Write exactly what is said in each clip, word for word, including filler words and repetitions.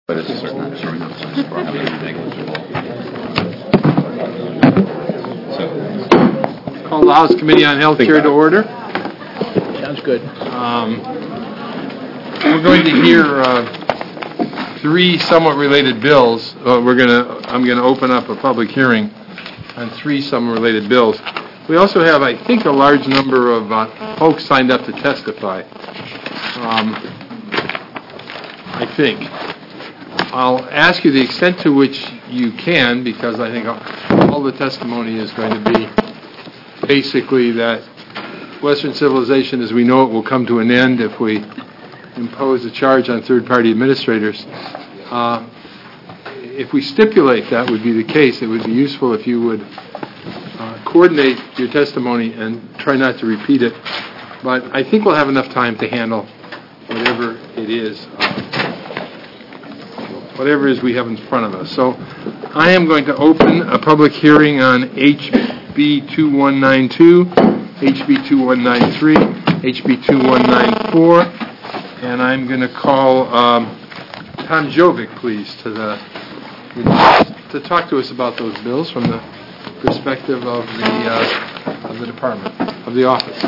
But it's just not showing up as probably negligible. So, call the House Committee on Health Care to order. Sounds good. Um, we're going to hear uh, three somewhat related bills. Uh, we're going to. I'm going to open up a public hearing on three somewhat related bills. We also have, I think, a large number of uh, folks signed up to testify. Um, I think. I'll ask you the extent to which you can, because I think all the testimony is going to be basically that Western civilization as we know it will come to an end if we impose a charge on third-party administrators. Uh, if we stipulate that would be the case, it would be useful if you would uh, coordinate your testimony and try not to repeat it. But I think we'll have enough time to handle whatever it is, uh, whatever it is we have in front of us. So I am going to open a public hearing on H B two one nine two, H B two one nine three, H B two one nine four, and I'm going to call um, Tom Jovic, please, to the to talk to us about those bills from the perspective of the uh, of the department, of the office.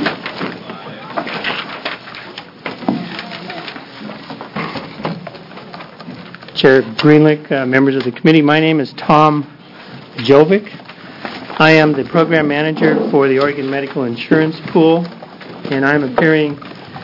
Chair Greenlick, uh, members of the committee, my name is Tom Jovic. I am the program manager for the Oregon Medical Insurance Pool, and I'm appearing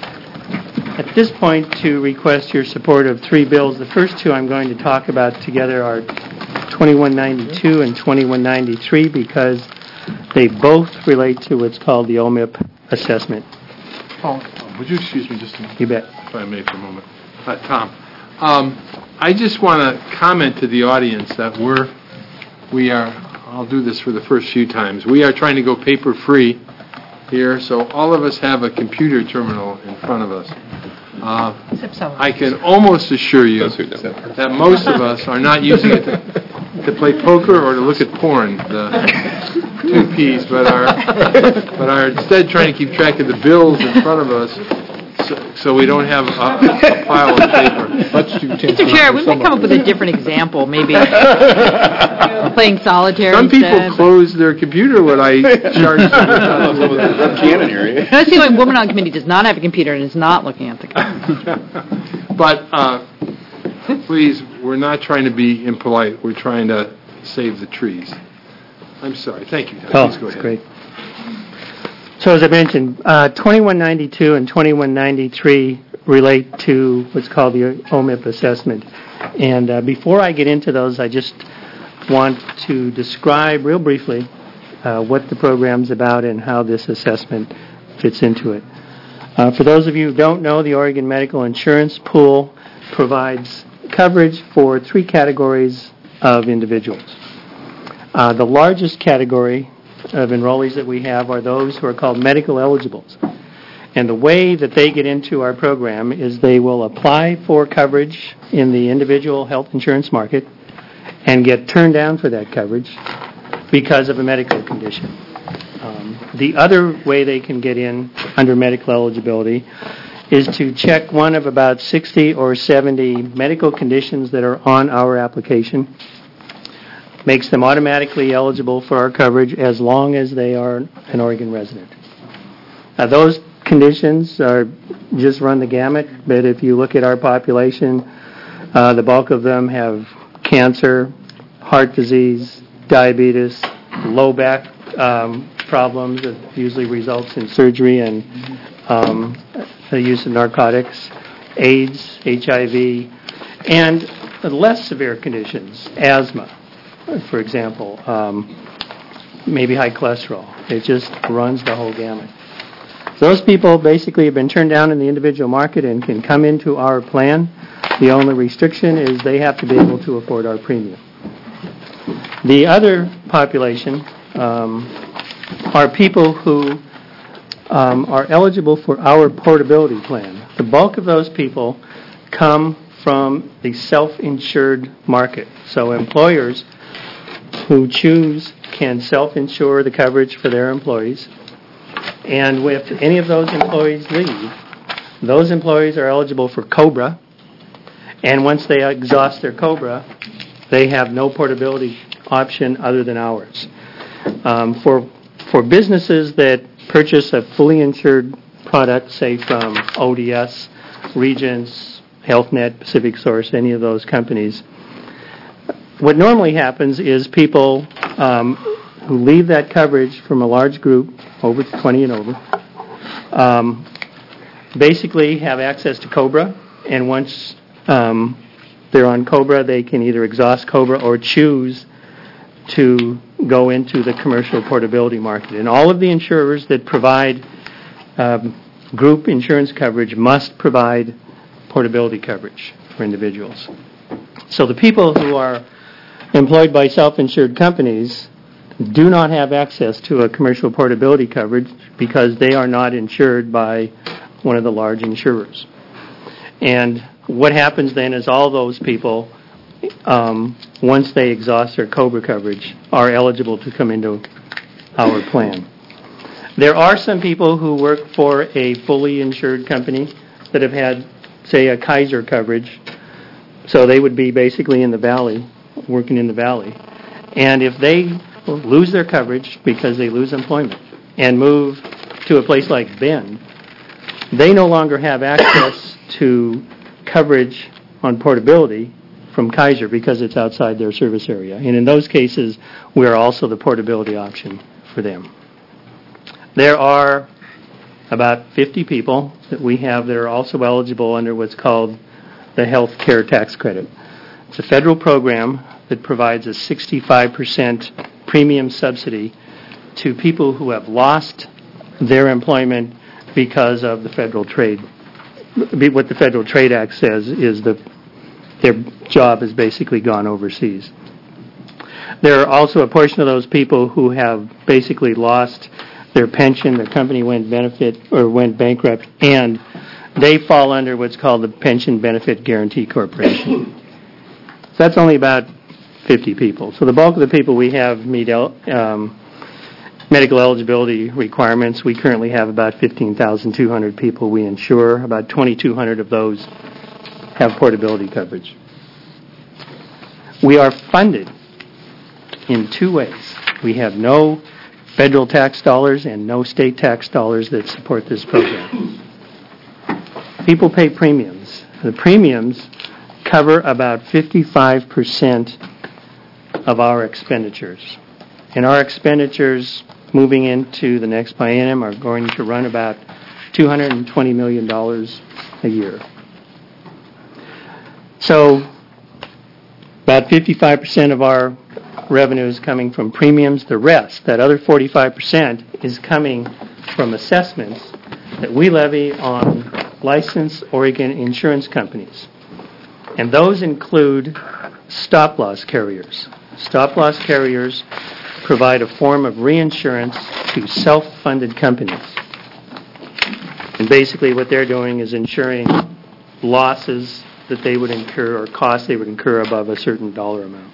at this point to request your support of three bills. The first two I'm going to talk about together are twenty-one ninety-two and twenty-one ninety-three because they both relate to what's called the O M I P assessment. Oh, would you excuse me just a minute? You bet. If I may for a moment. Uh, Tom, um, I just want to comment to the audience that we're, we are, I'll do this for the first few times, we are trying to go paper-free here, so all of us have a computer terminal in front of us. Uh, I can almost assure you that most of us are not using it to, to play poker or to look at porn, the two P's, but are, but are instead trying to keep track of the bills in front of us so, so we don't have a, a pile of paper. Mister Chair, we might come up with a different example, maybe playing solitaire Some instead. people close their computer when I charge them. Cannon area. I see one woman on committee does not have a computer and is not looking at the computer. But uh, please, we're not trying to be impolite. We're trying to save the trees. I'm sorry. Thank you. Oh, please go that's ahead. great. So as I mentioned, uh, twenty-one ninety-two and twenty-one ninety-three relate to what's called the O M I P assessment. And uh, before I get into those, I just want to describe real briefly uh, what the program's about and how this assessment fits into it. Uh, for those of you who don't know, the Oregon Medical Insurance Pool provides coverage for three categories of individuals. Uh, the largest category of enrollees that we have are those who are called medical eligibles. And the way that they get into our program is they will apply for coverage in the individual health insurance market and get turned down for that coverage because of a medical condition. Um, the other way they can get in under medical eligibility is to check one of about sixty or seventy medical conditions that are on our application. Makes them automatically eligible for our coverage as long as they are an Oregon resident. Now, those conditions are just run the gamut, but if you look at our population, uh, the bulk of them have cancer, heart disease, diabetes, low back um, problems that usually results in surgery and um, the use of narcotics, AIDS, H I V, and less severe conditions, asthma, for example, um, maybe high cholesterol. It just runs the whole gamut. Those people basically have been turned down in the individual market and can come into our plan. The only restriction is they have to be able to afford our premium. The other population um, are people who um, are eligible for our portability plan. The bulk of those people come from the self-insured market. So employers who choose can self-insure the coverage for their employees. And if any of those employees leave, those employees are eligible for COBRA, And once they exhaust their COBRA, they have no portability option other than ours. Um, for for businesses that purchase a fully insured product, say from O D S, Regents, HealthNet, Pacific Source, any of those companies, what normally happens is people um, who leave that coverage from a large group, over twenty and over, um, basically have access to COBRA, and once um, they're on COBRA, they can either exhaust COBRA or choose to go into the commercial portability market. And all of the insurers that provide um, group insurance coverage must provide portability coverage for individuals. So the people who are employed by self-insured companies do not have access to a commercial portability coverage because they are not insured by one of the large insurers. And what happens then is all those people, um, once they exhaust their COBRA coverage, are eligible to come into our plan. There are some people who work for a fully insured company that have had, say, a Kaiser coverage, so they would be basically in the valley, working in the valley. And if they lose their coverage because they lose employment and move to a place like Bend, they no longer have access to coverage on portability from Kaiser because it's outside their service area. And in those cases, we are also the portability option for them. There are about fifty people that we have that are also eligible under what's called the Health Care Tax Credit. It's a federal program that provides a sixty-five percent premium subsidy to people who have lost their employment because of the Federal Trade. What the Federal Trade Act says is that their job has basically gone overseas. There are also a portion of those people who have basically lost their pension, their company went benefit or went bankrupt, and they fall under what's called the Pension Benefit Guaranty Corporation. So that's only about fifty people. So the bulk of the people we have meet um, medical eligibility requirements. We currently have about fifteen thousand two hundred people we insure. About twenty-two hundred of those have portability coverage. We are funded in two ways. We have no federal tax dollars and no state tax dollars that support this program. People pay premiums. The premiums cover about fifty-five percent of our expenditures. And our expenditures moving into the next biennium are going to run about two hundred twenty million dollars a year. So about fifty-five percent of our revenue is coming from premiums. The rest, that other forty-five percent, is coming from assessments that we levy on licensed Oregon insurance companies. And those include stop-loss carriers. Stop-loss carriers provide a form of reinsurance to self-funded companies. And basically what they're doing is insuring losses that they would incur or costs they would incur above a certain dollar amount.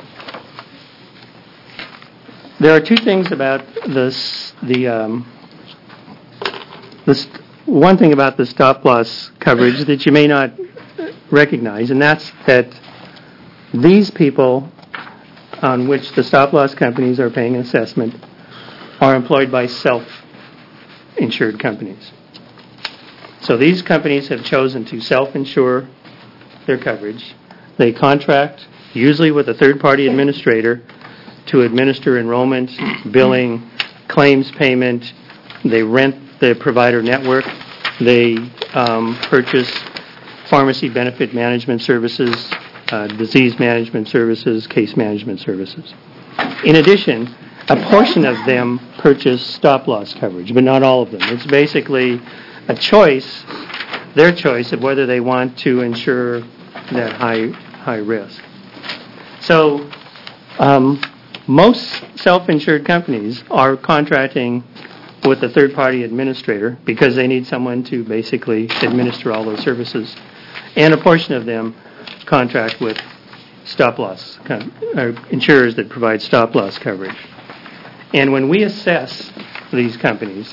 There are two things about this. The um, this one thing about the stop-loss coverage that you may not recognize, and that's that these people on which the stop-loss companies are paying an assessment are employed by self-insured companies. So these companies have chosen to self-insure their coverage. They contract, usually with a third-party administrator, to administer enrollment, billing, claims payment. They rent the provider network. They um, purchase pharmacy benefit management services, uh, disease management services, case management services. In addition, a portion of them purchase stop-loss coverage, but not all of them. It's basically a choice, their choice of whether they want to insure that high high risk. So um, most self-insured companies are contracting with a third-party administrator because they need someone to basically administer all those services. And a portion of them contract with stop-loss, or insurers that provide stop-loss coverage. And when we assess these companies,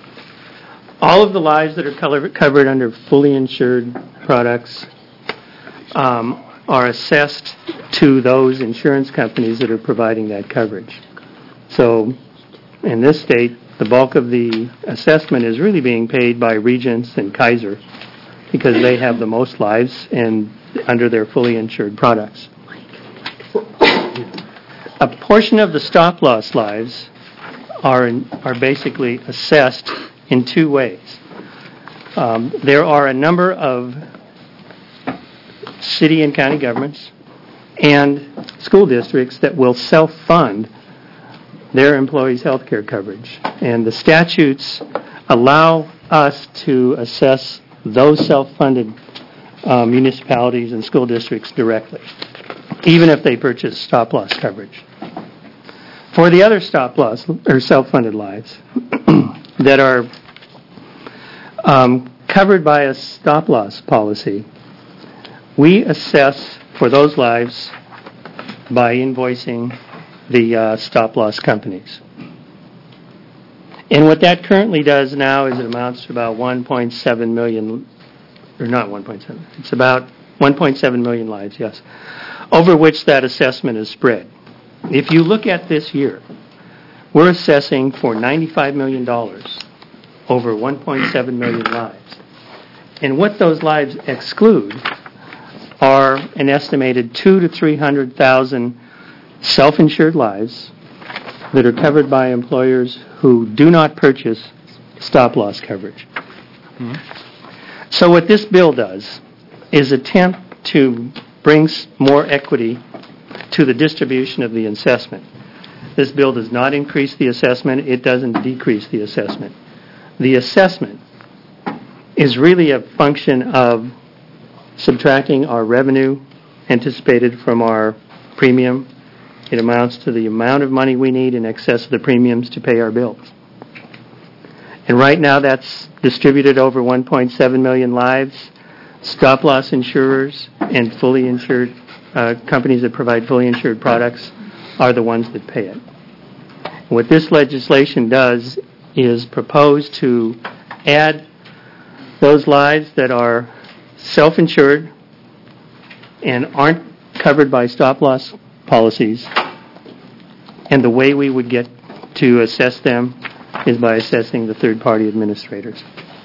all of the lives that are covered under fully insured products um, are assessed to those insurance companies that are providing that coverage. So in this state, the bulk of the assessment is really being paid by Regents and Kaiser because they have the most lives and under their fully insured products. A portion of the stop-loss lives are in, are basically assessed in two ways. Um, there are a number of city and county governments and school districts that will self-fund their employees' health care coverage. And the statutes allow us to assess those self-funded uh, municipalities and school districts directly, even if they purchase stop-loss coverage. For the other stop-loss or self-funded lives that are um, covered by a stop-loss policy, we assess for those lives by invoicing the uh, stop-loss companies. And what that currently does now is it amounts to about one point seven million, or not one point seven, it's about one point seven million lives, yes, over which that assessment is spread. If you look at this year, we're assessing for ninety-five million dollars over one point seven million lives. And what those lives exclude are an estimated two to three hundred thousand self-insured lives that are covered by employers who do not purchase stop-loss coverage. Mm-hmm. So what this bill does is attempt to bring more equity to the distribution of the assessment. This bill does not increase the assessment. It doesn't decrease the assessment. The assessment is really a function of subtracting our revenue anticipated from our premium. It amounts to the amount of money we need in excess of the premiums to pay our bills. And right now that's distributed over one point seven million lives. Stop-loss insurers and fully insured uh, companies that provide fully insured products are the ones that pay it. What this legislation does is propose to add those lives that are self-insured and aren't covered by stop-loss policies, and the way we would get to assess them is by assessing the third-party administrators.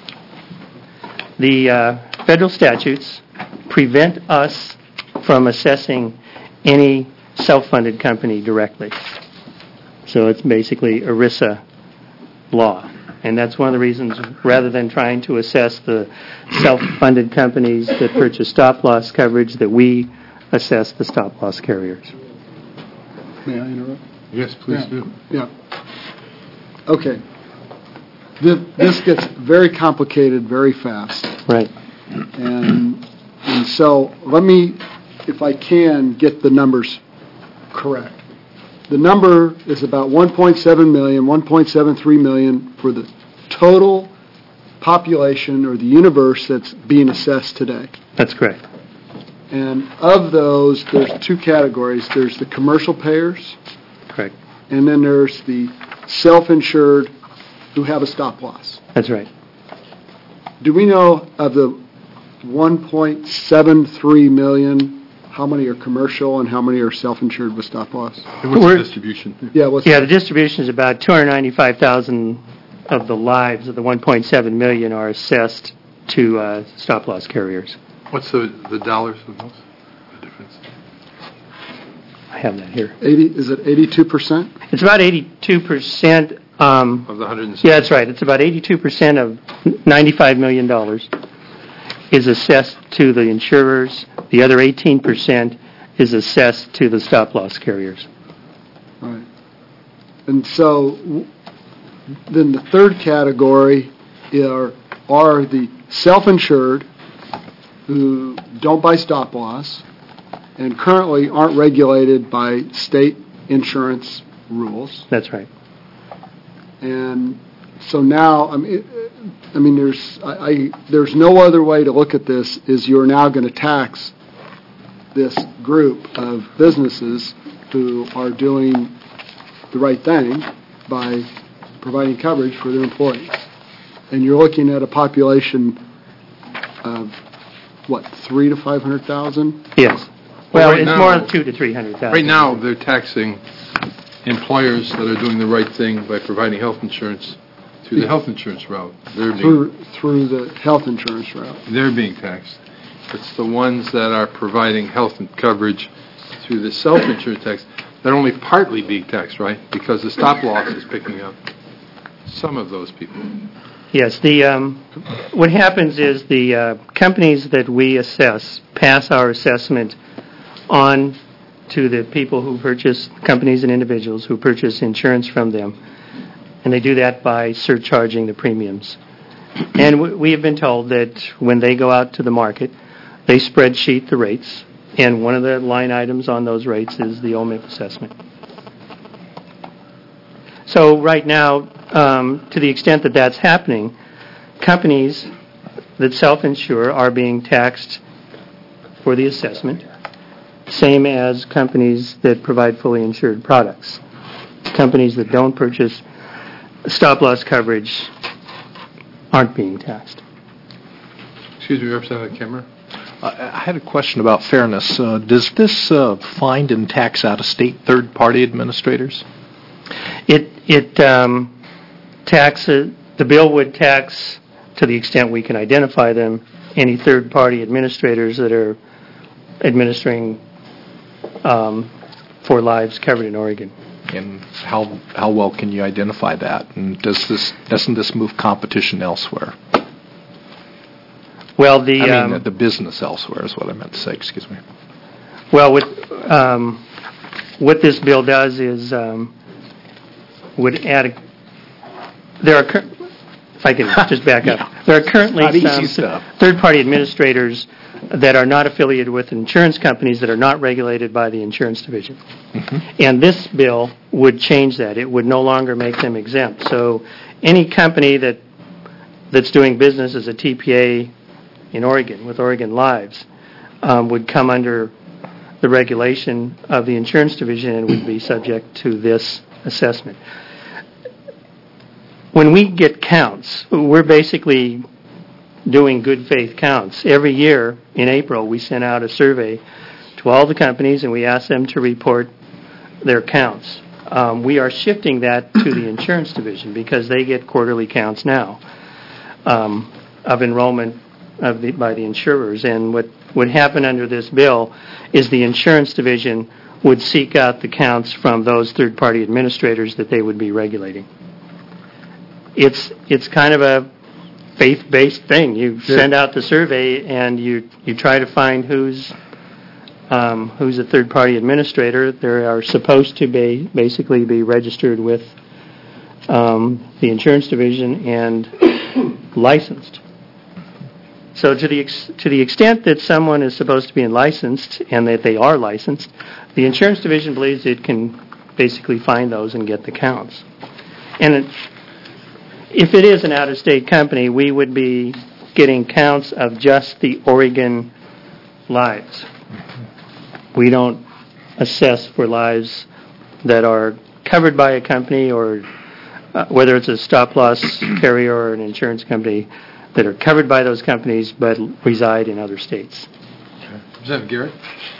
The uh, federal statutes prevent us from assessing any self-funded company directly. So it's basically ERISA law. And that's one of the reasons, rather than trying to assess the self-funded companies that purchase stop-loss coverage, that we assess the stop-loss carriers. May I interrupt? Yes, please Yeah. do. Yeah. Okay. This, this gets very complicated very fast. Right. And, and so let me, if I can, get the numbers correct. The number is about one point seven million, one point seven three million for the total population or the universe that's being assessed today. That's correct. And of those, there's two categories. There's the commercial payers, Correct. and then there's the self-insured who have a stop loss. That's right. Do we know of the one point seven three million, how many are commercial and how many are self-insured with stop loss? And what's the distribution? Yeah, what's Yeah, the distribution is about two hundred ninety-five thousand of the lives of the one point seven million are assessed to uh, stop-loss carriers. What's the, the dollars of those? The difference? I have that here. eighty? Is it eighty-two percent? It's about eighty-two percent. Um, Of the one hundred sixty? yeah, that's right. It's about eighty-two percent of ninety-five million dollars is assessed to the insurers. The other eighteen percent is assessed to the stop-loss carriers. Right. And so w- then the third category are, are the self-insured who don't buy stop-loss and currently aren't regulated by state insurance rules. That's right. And so now, I mean, it- I mean, there's I, I there's no other way to look at this is you're now going to tax this group of businesses who are doing the right thing by providing coverage for their employees. And you're looking at a population of what, three to five hundred thousand? Yes. Well, Well, right it's now- more than two to three hundred thousand. Right now, they're taxing employers that are doing the right thing by providing health insurance through the health insurance route. They're being, Through, through the health insurance route. they're being taxed. It's the ones that are providing health and coverage through the self-insurance tax that are only partly being taxed, right? Because the stop loss is picking up some of those people. Yes, the, um, what happens is the uh, companies that we assess pass our assessment on to the people who purchase, companies and individuals who purchase insurance from them, and they do that by surcharging the premiums. And w- we have been told that when they go out to the market, they spreadsheet the rates, and one of the line items on those rates is the O M I P assessment. So right now, um, to the extent that that's happening, companies that self-insure are being taxed for the assessment, same as companies that provide fully insured products. Companies that don't purchase stop-loss coverage aren't being taxed. Excuse me, Representative Kimmer? I I had a question about fairness. Uh, Does this uh, find and tax out-of-state third-party administrators? It it um, taxes, the bill would tax, to the extent we can identify them, any third-party administrators that are administering um, for lives covered in Oregon. And how how well can you identify that? And does this doesn't this move competition elsewhere? Well, the I mean, um, the, the business elsewhere is what I meant to say. Excuse me. well, what um, what this bill does is um, would add. A, there are, cur- if I can just back up, Yeah. there are currently Not some easy stuff. third-party administrators that are not affiliated with insurance companies that are not regulated by the insurance division. Mm-hmm. And this bill would change that. It would no longer make them exempt. So any company that that's doing business as a T P A in Oregon with Oregon Lives um, would come under the regulation of the insurance division and would be subject to this assessment. When we get counts, we're basically doing good faith counts. Every year in April, we send out a survey to all the companies and we ask them to report their counts. Um, we are shifting that to the insurance division because they get quarterly counts now um, of enrollment of the, by the insurers. And what would happen under this bill is the insurance division would seek out the counts from those third-party administrators that they would be regulating. It's it's kind of a faith-based thing. You send out the survey and you you try to find who's um, who's a third-party administrator. They are supposed to be basically be registered with um, the insurance division and licensed. So to the ex- to the extent that someone is supposed to be licensed and that they are licensed, the insurance division believes it can basically find those and get the counts. And it, if it is an out-of-state company, we would be getting counts of just the Oregon lives. We don't assess for lives that are covered by a company or uh, whether it's a stop-loss carrier or an insurance company that are covered by those companies but reside in other states. Representative Garrett?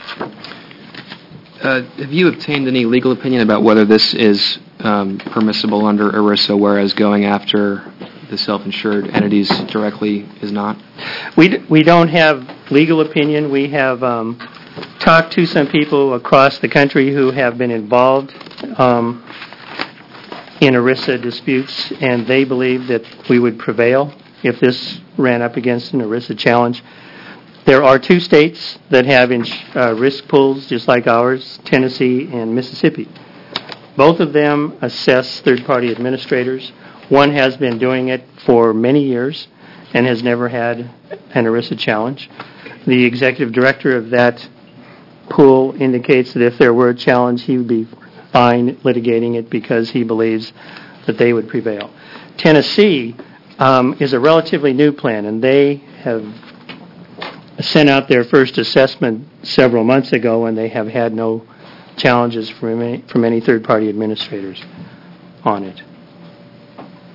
Uh, have you obtained any legal opinion about whether this is um, permissible under ERISA, whereas going after the self-insured entities directly is not? We, d- we don't have legal opinion. We have um, talked to some people across the country who have been involved um, in ERISA disputes, and they believe that we would prevail if this ran up against an ERISA challenge. There are two states that have ins- uh, risk pools just like ours, Tennessee and Mississippi. Both of them assess third-party administrators. One has been doing it for many years and has never had an ERISA challenge. The executive director of that pool indicates that if there were a challenge, he would be fine litigating it because he believes that they would prevail. Tennessee um, is a relatively new plan, and they have sent out their first assessment several months ago, and they have had no challenges from any, from any third-party administrators on it.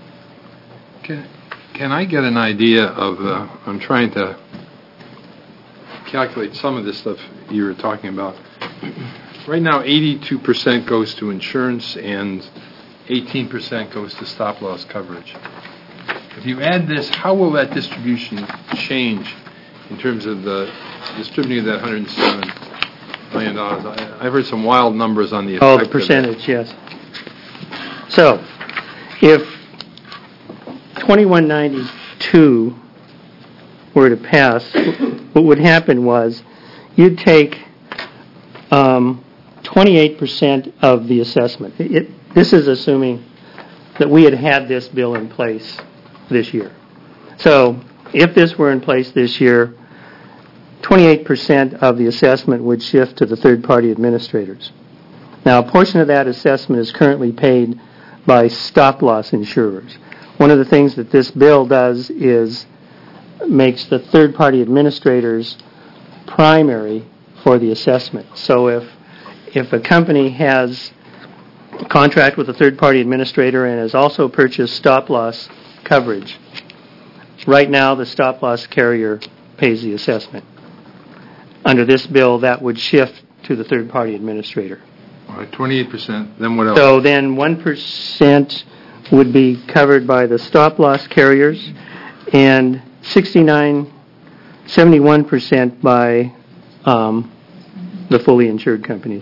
Can, can I get an idea of, uh, I'm trying to calculate some of this stuff you were talking about. Right now, eighty-two percent goes to insurance and eighteen percent goes to stop-loss coverage. If you add this, how will that distribution change in terms of the distributing of that one hundred seven million dollars? I, I've heard some wild numbers on the effect Oh, the of percentage, yes. So, if twenty-one ninety-two were to pass, what would happen was you'd take um, twenty-eight percent of the assessment. It, this is assuming that we had had this bill in place this year. So, if this were in place this year, twenty-eight percent of the assessment would shift to the third-party administrators. Now, a portion of that assessment is currently paid by stop-loss insurers. One of the things that this bill does is makes the third-party administrators primary for the assessment. So if if a company has a contract with a third-party administrator and has also purchased stop-loss coverage, right now the stop-loss carrier pays the assessment. Under this bill, that would shift to the third-party administrator. All right, twenty-eight percent. Then what else? So then one percent would be covered by the stop-loss carriers and sixty-nine, seventy-one percent by um, the fully insured companies.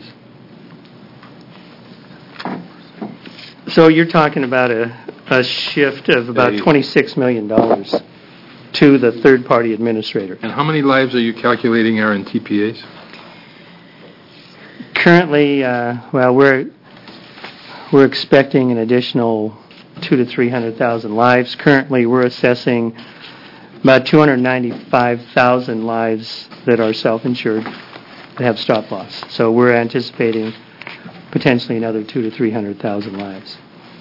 So you're talking about a, a shift of about Hey. twenty-six million dollars to the third-party administrator. And how many lives are you calculating are in T P As? Currently, uh, well, we're we're expecting an additional two to three hundred thousand lives. Currently, we're assessing about two hundred ninety-five thousand lives that are self-insured that have stop loss. So we're anticipating potentially another two to three hundred thousand lives.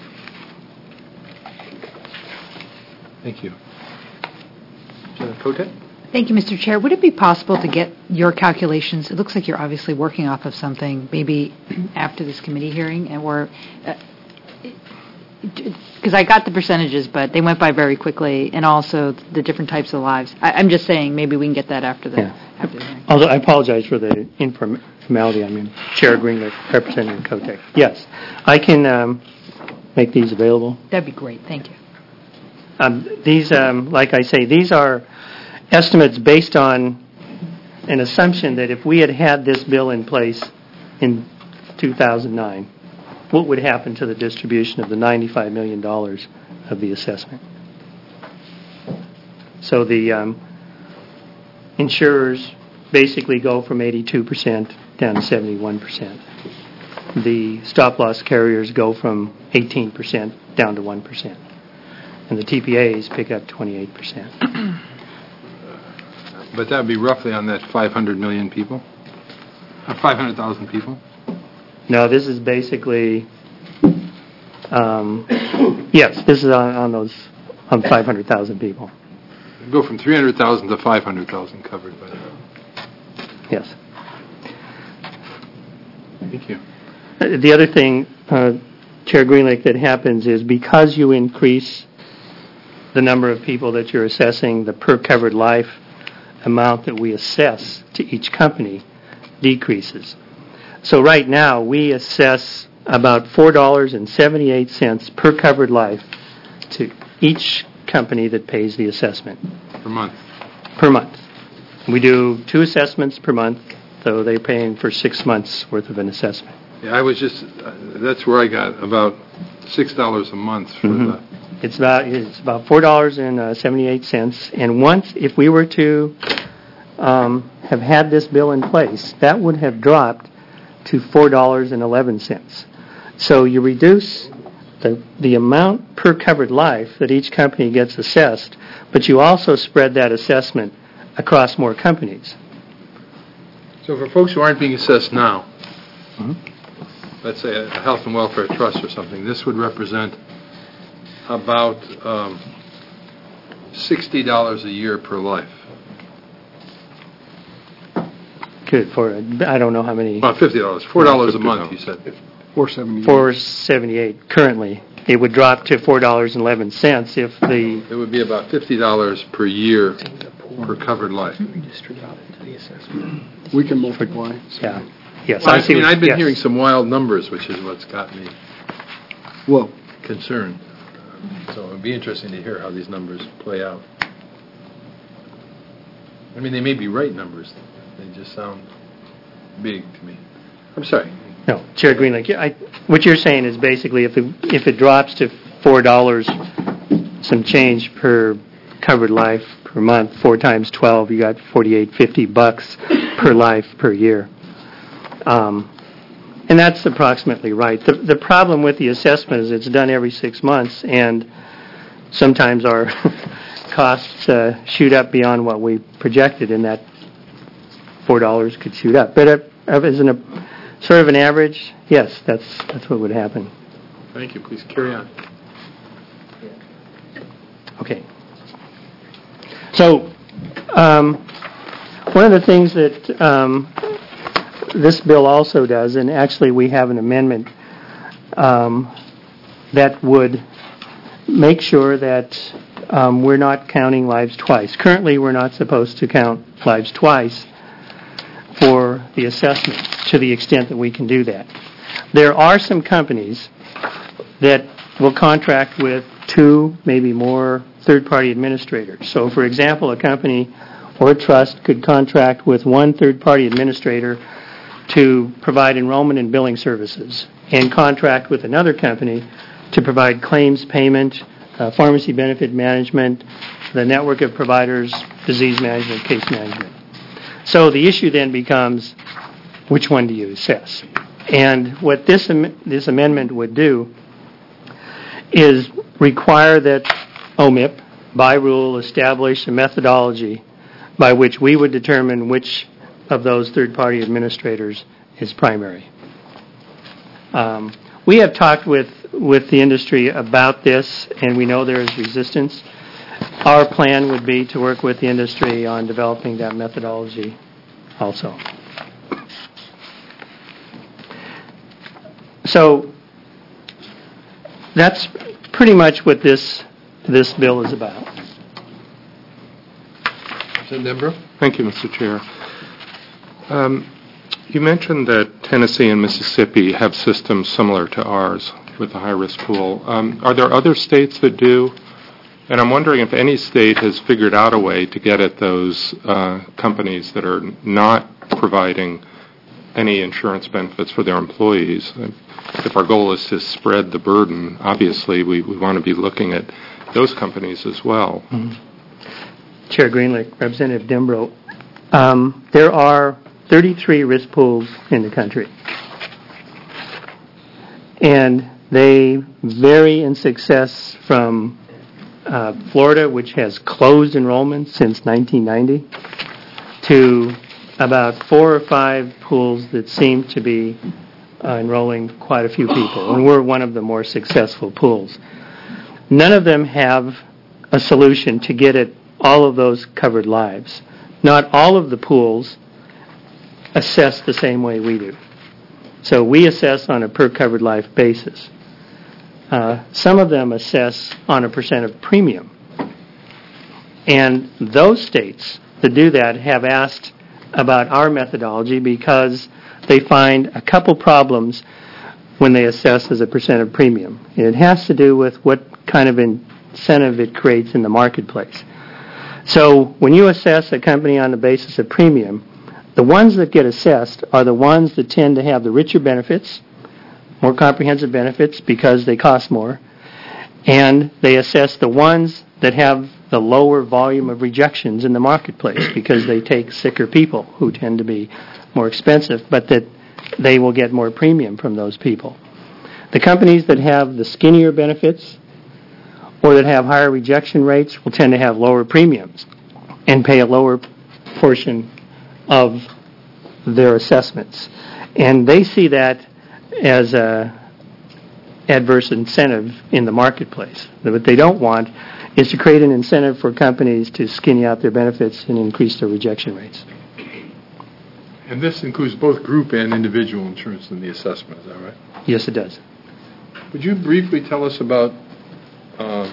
Thank you. Senator Cote? Thank you, Mister Chair. Would it be possible to get your calculations? It looks like you're obviously working off of something, maybe after this committee hearing, and we're, because I got the percentages, but they went by very quickly, and also the different types of lives. I, I'm just saying, maybe we can get that after the, Yeah. after the hearing. Although I apologize for the informality. I mean, Chair Greenlee, Representative Kotek. Yes, I can um, make these available. That'd be great. Thank you. Um, these, um, like I say, these are estimates based on an assumption that if we had had this bill in place in two thousand nine, what would happen to the distribution of the ninety-five million dollars of the assessment? So the um, insurers basically go from eighty-two percent down to seventy-one percent. The stop-loss carriers go from eighteen percent down to one percent. And the T P As pick up twenty-eight percent. But that would be roughly on that five hundred million people? Uh, five hundred thousand people? No, this is basically, um, yes, this is on, on those, on five hundred thousand people. Go from three hundred thousand to five hundred thousand covered by that. Yes. Thank you. Uh, The other thing, uh, Chair Greenlake, that happens is because you increase the number of people that you're assessing, the per covered life amount that we assess to each company decreases. So right now, we assess about four dollars and seventy-eight cents per covered life to each company that pays the assessment Per month. per month. We do two assessments per month, so they're paying for six months' worth of an assessment. Yeah, I was just, uh, that's where I got about six dollars a month for Mhm. the, It's about it's about four dollars and seventy-eight cents. And once, if we were to um, have had this bill in place, that would have dropped to four dollars and eleven cents. So you reduce the the amount per covered life that each company gets assessed, but you also spread that assessment across more companies. so for folks who aren't being assessed now, Mhm. let's say a health and welfare trust or something, this would represent about um, sixty dollars a year per life. Good for I don't know how many. Well, fifty dollars, four dollars a month, you said. four seventy-eight. four seventy-eight currently. it would drop to four dollars and eleven cents if the, It would be about fifty dollars per year per covered life. We can multiply. yeah, yes. Well, I see mean, what- I've been yes. hearing some wild numbers, which is what's got me Well, concerned. So it'd be interesting to hear how these numbers play out. I mean, they may be right numbers. They just sound big to me. I'm sorry. No, Chair Greenlake, yeah, I, what you're saying is basically if it, if it drops to four dollars some change per covered life per month, four times twelve, you got forty-eight fifty bucks per life per year. Um, and that's approximately right. The, the problem with the assessment is it's done every six months, and sometimes our costs uh, shoot up beyond what we projected, and that four dollars could shoot up. But uh, as an, a sort of an average, yes, that's that's what would happen. Thank you. Please carry on. Okay. So, um, one of the things that um, this bill also does, and actually we have an amendment um, that would make sure that um, we're not counting lives twice. Currently, we're not supposed to count lives twice for the assessment to the extent that we can do that. There are some companies that will contract with two, maybe more, third-party administrators. So, for example, a company or a trust could contract with one third-party administrator to provide enrollment and billing services, and contract with another company to provide claims payment, uh, pharmacy benefit management, the network of providers, disease management, case management. So the issue then becomes, which one do you assess? And what this am- this amendment would do is require that O M I P, by rule, establish a methodology by which we would determine which of those third-party administrators is primary. Um, we have talked with, with the industry about this, and we know there is resistance. Our plan would be to work with the industry on developing that methodology also. So that's pretty much what this this bill is about. Representative Dembro? Thank you, Mister Chair. Um, you mentioned that Tennessee and Mississippi have systems similar to ours with the high-risk pool. Um, are there other states that do? And I'm wondering if any state has figured out a way to get at those uh, companies that are not providing any insurance benefits for their employees. If our goal is to spread the burden, obviously we, we want to be looking at those companies as well. Mm-hmm. Chair Greenlake, Representative Dembro, um, there are thirty-three risk pools in the country. And they vary in success from uh, Florida, which has closed enrollment since nineteen ninety, to about four or five pools that seem to be uh, enrolling quite a few people. And we're one of the more successful pools. None of them have a solution to get at all of those covered lives. Not all of the pools assess the same way we do. So we assess on a per covered life basis. Uh, some of them assess on a percent of premium. And those states that do that have asked about our methodology because they find a couple problems when they assess as a percent of premium. And it has to do with what kind of incentive it creates in the marketplace. So when you assess a company on the basis of premium, the ones that get assessed are the ones that tend to have the richer benefits, more comprehensive benefits because they cost more, and they assess the ones that have the lower volume of rejections in the marketplace because they take sicker people who tend to be more expensive, but that they will get more premium from those people. The companies that have the skinnier benefits or that have higher rejection rates will tend to have lower premiums and pay a lower portion of their assessments. And they see that as a adverse incentive in the marketplace. What they don't want is to create an incentive for companies to skinny out their benefits and increase their rejection rates. And this includes both group and individual insurance in the assessment, is that right? Yes, it does. Would you briefly tell us about, uh,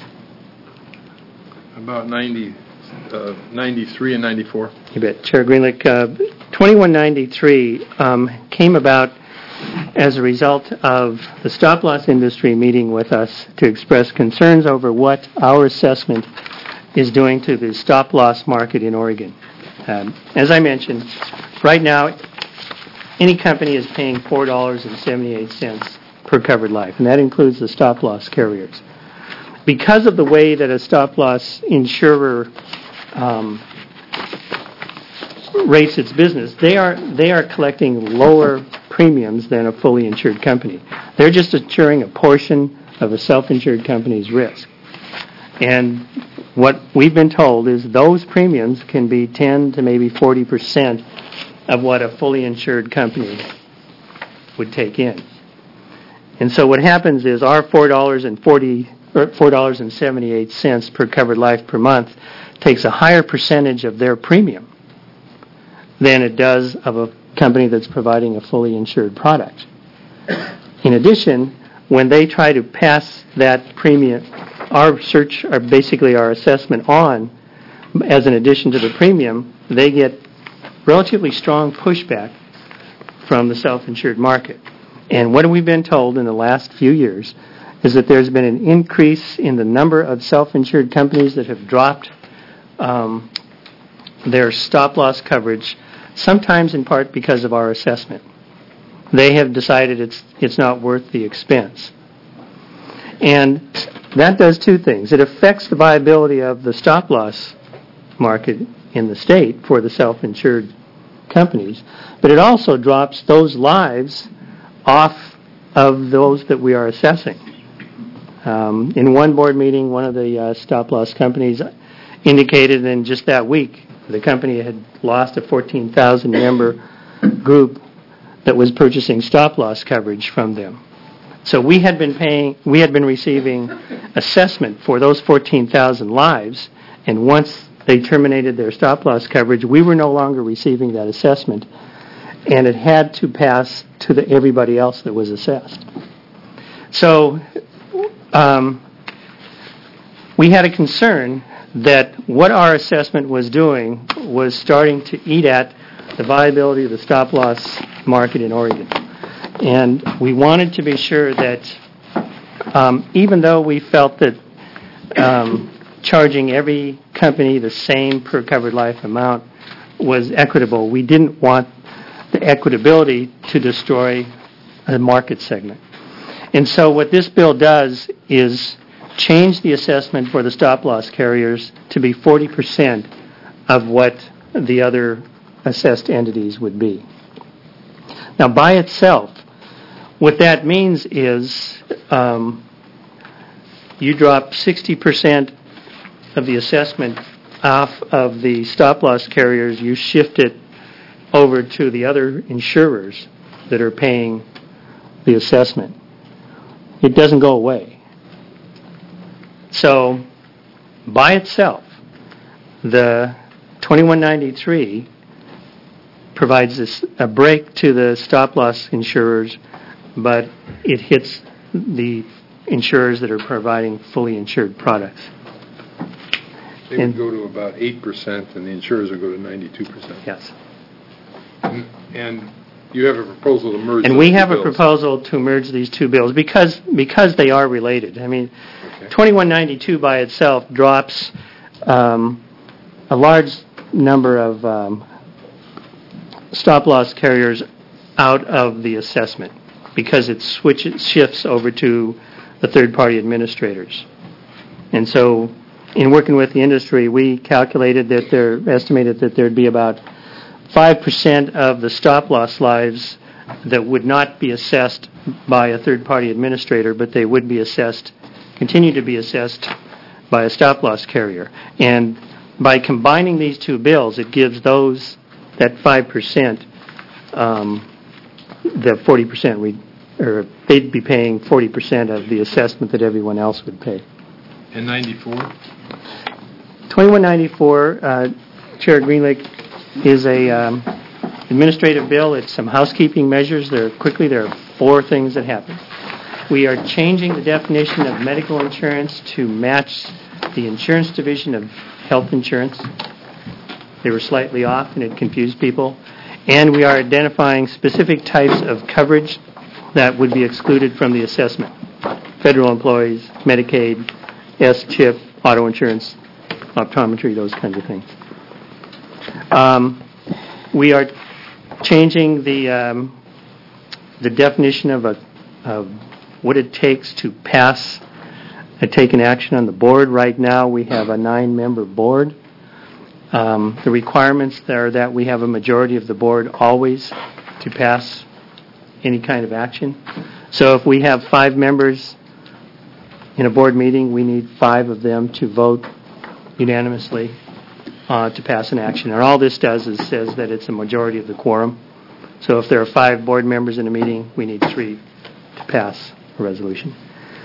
about ninety, uh, ninety-three and ninety-four? You bet. Chair Greenlick, uh, twenty-one ninety-three um, came about as a result of the stop-loss industry meeting with us to express concerns over what our assessment is doing to the stop-loss market in Oregon. Um, as I mentioned, right now, any company is paying four dollars and seventy-eight cents per covered life, and that includes the stop-loss carriers. Because of the way that a stop-loss insurer um, rates its business, they are they are collecting lower premiums than a fully insured company. They're just insuring a portion of a self-insured company's risk. And what we've been told is those premiums can be ten to maybe forty percent of what a fully insured company would take in. And so what happens is our four dollars and forty or four dollars and seventy-eight cents per covered life per month takes a higher percentage of their premium than it does of a company that's providing a fully insured product. In addition, when they try to pass that premium, our search, or basically our assessment on, as an addition to the premium, they get relatively strong pushback from the self-insured market. And what we've been told in the last few years is that there's been an increase in the number of self-insured companies that have dropped um, their stop-loss coverage, sometimes in part because of our assessment. They have decided it's it's not worth the expense. And that does two things. It affects the viability of the stop-loss market in the state for the self-insured companies, but it also drops those lives off of those that we are assessing. Um, in one board meeting, one of the uh, stop-loss companies indicated in just that week the company had lost a fourteen thousand member group that was purchasing stop-loss coverage from them. So we had been paying, we had been receiving assessment for those fourteen thousand lives, and once they terminated their stop-loss coverage, we were no longer receiving that assessment, and it had to pass to the, everybody else that was assessed. So um, we had a concern that what our assessment was doing was starting to eat at the viability of the stop-loss market in Oregon. And we wanted to be sure that um, even though we felt that um, charging every company the same per covered life amount was equitable, we didn't want the equitability to destroy a market segment. And so what this bill does is change the assessment for the stop-loss carriers to be forty percent of what the other assessed entities would be. Now, by itself, what that means is um, you drop sixty percent of the assessment off of the stop-loss carriers, you shift it over to the other insurers that are paying the assessment. It doesn't go away. So, by itself, the twenty-one ninety-three provides this, a break to the stop-loss insurers, but it hits the insurers that are providing fully insured products. They would go to about eight percent, and the insurers would go to ninety-two percent. Yes. And, and you have a proposal to merge And those we two have a bills. proposal to merge these two bills because because they are related. I mean, Okay. twenty-one ninety-two by itself drops um, a large number of um, stop-loss carriers out of the assessment because it switches shifts over to the third-party administrators. And so, in working with the industry, we calculated that there estimated that there'd be about five percent of the stop-loss lives that would not be assessed by a third-party administrator, but they would be assessed, continue to be assessed by a stop-loss carrier. And by combining these two bills, it gives those, that five percent, um, the forty percent, we, or they'd be paying forty percent of the assessment that everyone else would pay. And ninety-four? twenty-one ninety-four, uh, Chair Greenlake, is a um, administrative bill. It's some housekeeping measures. There quickly, there are four things that happen. We are changing the definition of medical insurance to match the insurance division of health insurance. They were slightly off and it confused people. And we are identifying specific types of coverage that would be excluded from the assessment. Federal employees, Medicaid, S-CHIP, auto insurance, optometry, those kinds of things. Um, we are changing the um, the definition of a of what it takes to pass and take an action on the board. Right now, we have a nine-member board. Um, the requirements are that we have a majority of the board always to pass any kind of action. So if we have five members in a board meeting, we need five of them to vote unanimously uh, to pass an action. And all this does is says that it's a majority of the quorum. So if there are five board members in a meeting, we need three to pass a resolution.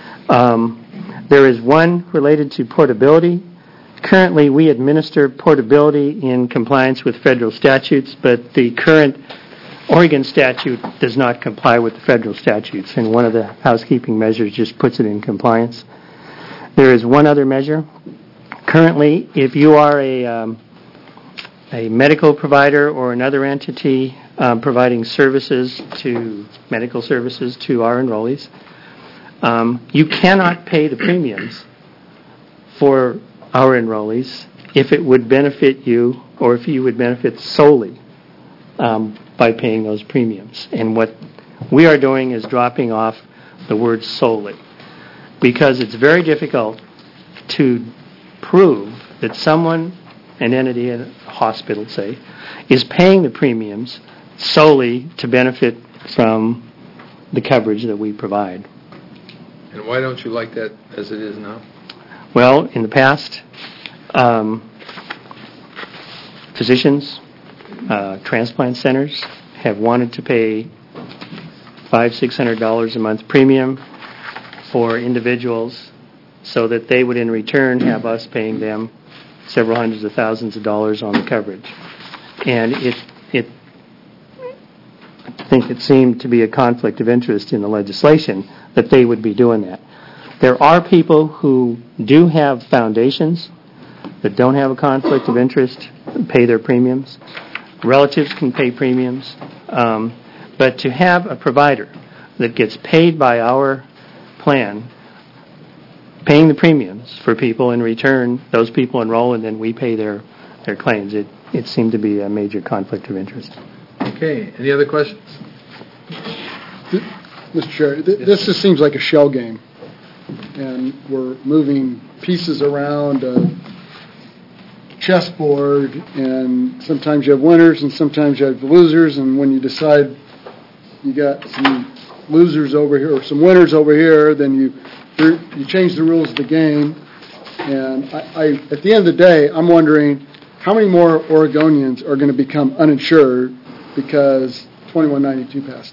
Um, there is one related to portability. Currently, we administer portability in compliance with federal statutes, but the current Oregon statute does not comply with the federal statutes, and one of the housekeeping measures just puts it in compliance. There is one other measure. Currently, if you are a, um, a medical provider or another entity um, providing services to medical services to our enrollees, um, you cannot pay the premiums for our enrollees if it would benefit you or if you would benefit solely um, by paying those premiums. And what we are doing is dropping off the word solely, because it's very difficult to prove that someone, an entity, a hospital, say, is paying the premiums solely to benefit from the coverage that we provide. And why don't you like that as it is now? Well, in the past, um, physicians, uh, transplant centers have wanted to pay five, six hundred dollars a month premium for individuals, so that they would in return have us paying them several hundreds of thousands of dollars on the coverage. And it, it, I think it seemed to be a conflict of interest in the legislation that they would be doing that. There are people who do have foundations that don't have a conflict of interest, pay their premiums. Relatives can pay premiums. Um, but to have a provider that gets paid by our plan, paying the premiums for people, in return, those people enroll and then we pay their, their claims, it, it seemed to be a major conflict of interest. Okay. Any other questions? Mister Chair, th- this just seems like a shell game. And we're moving pieces around a chessboard, and sometimes you have winners and sometimes you have losers, and when you decide you got some losers over here or some winners over here, then you you change the rules of the game. And I, I at the end of the day, I'm wondering how many more Oregonians are going to become uninsured because twenty-one ninety-two passes.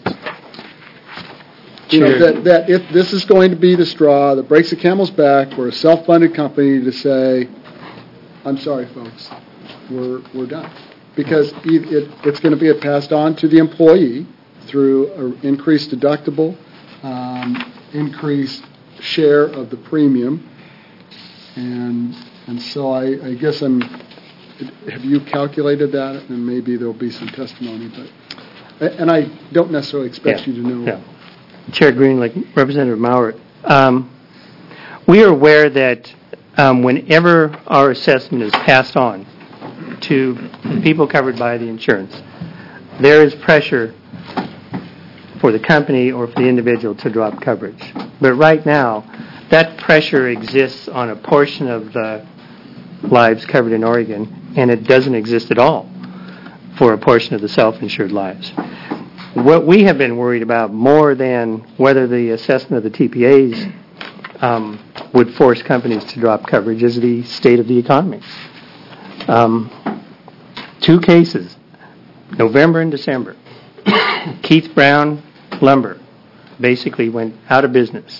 You know, that, that if this is going to be the straw that breaks the camel's back, we're a self-funded company to say, I'm sorry, folks, we're we're done. Because it, it, it's going to be passed on to the employee through an increased deductible, um, increased share of the premium. And and so I, I guess I'm, have you calculated that? And maybe there'll be some testimony. But And I don't necessarily expect Yeah. you to know. Yeah. Chair Green, like Representative Maurer, um, we are aware that um, whenever our assessment is passed on to people covered by the insurance, there is pressure for the company or for the individual to drop coverage. But right now, that pressure exists on a portion of the lives covered in Oregon, and it doesn't exist at all for a portion of the self-insured lives. What we have been worried about more than whether the assessment of the T P As um, would force companies to drop coverage is the state of the economy. Um, two cases, November and December. Keith Brown Lumber basically went out of business.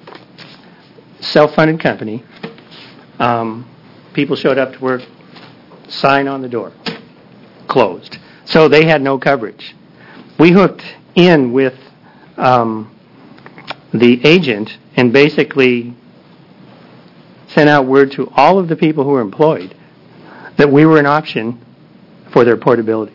Self-funded company. Um, people showed up to work, sign on the door, closed. So they had no coverage. We hooked in with um, the agent and basically sent out word to all of the people who were employed that we were an option for their portability.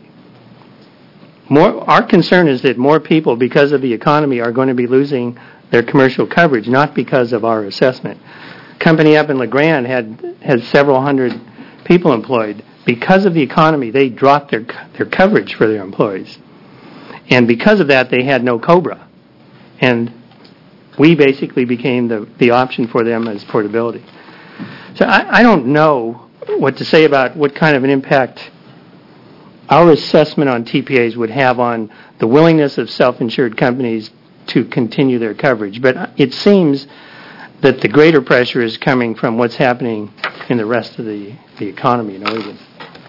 More, our concern is that more people, because of the economy, are going to be losing their commercial coverage, not because of our assessment. Company up in LeGrand had had several hundred people employed. Because of the economy, they dropped their their coverage for their employees. And because of that, they had no COBRA. And we basically became the, the option for them as portability. So I, I don't know what to say about what kind of an impact our assessment on T P As would have on the willingness of self-insured companies to continue their coverage. But it seems that the greater pressure is coming from what's happening in the rest of the, the economy in Oregon.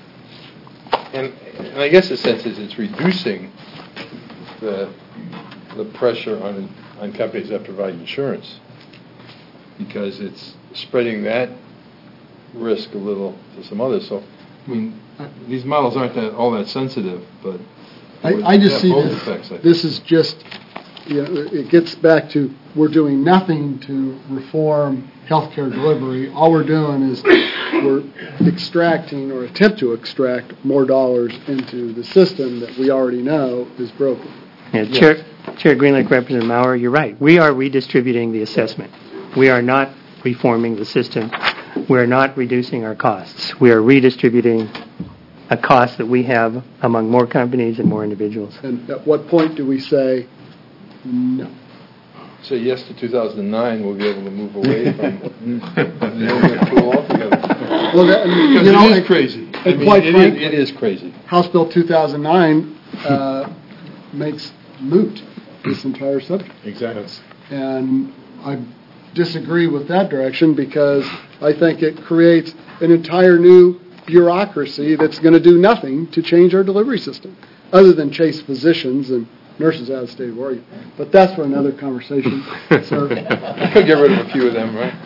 And, and I guess the sense is it's reducing the the pressure on on companies that provide insurance, because it's spreading that risk a little to some others. So, I mean, these models aren't that all that sensitive, but I, would I just have see both this, effects, I think. this is just, you know, it gets back to we're doing nothing to reform healthcare delivery. All we're doing is we're extracting or attempt to extract more dollars into the system that we already know is broken. Yeah, Chair, Chair Greenlake, Representative Maurer, you're right. We are redistributing the assessment. We are not reforming the system. We are not reducing our costs. We are redistributing a cost that we have among more companies and more individuals. And at what point do we say no? Say yes to two thousand nine, we'll be able to move away from the OMIP tool altogether. Well, that, Because you know, it is and- crazy. I and mean, quite it, frankly- is, it is crazy. House Bill two thousand nine uh, makes moot this entire subject. Exactly. And I disagree with that direction because I think it creates an entire new bureaucracy that's going to do nothing to change our delivery system, other than chase physicians and nurses out of the state of Oregon. But that's for another conversation, sir. Could get rid of a few of them, right?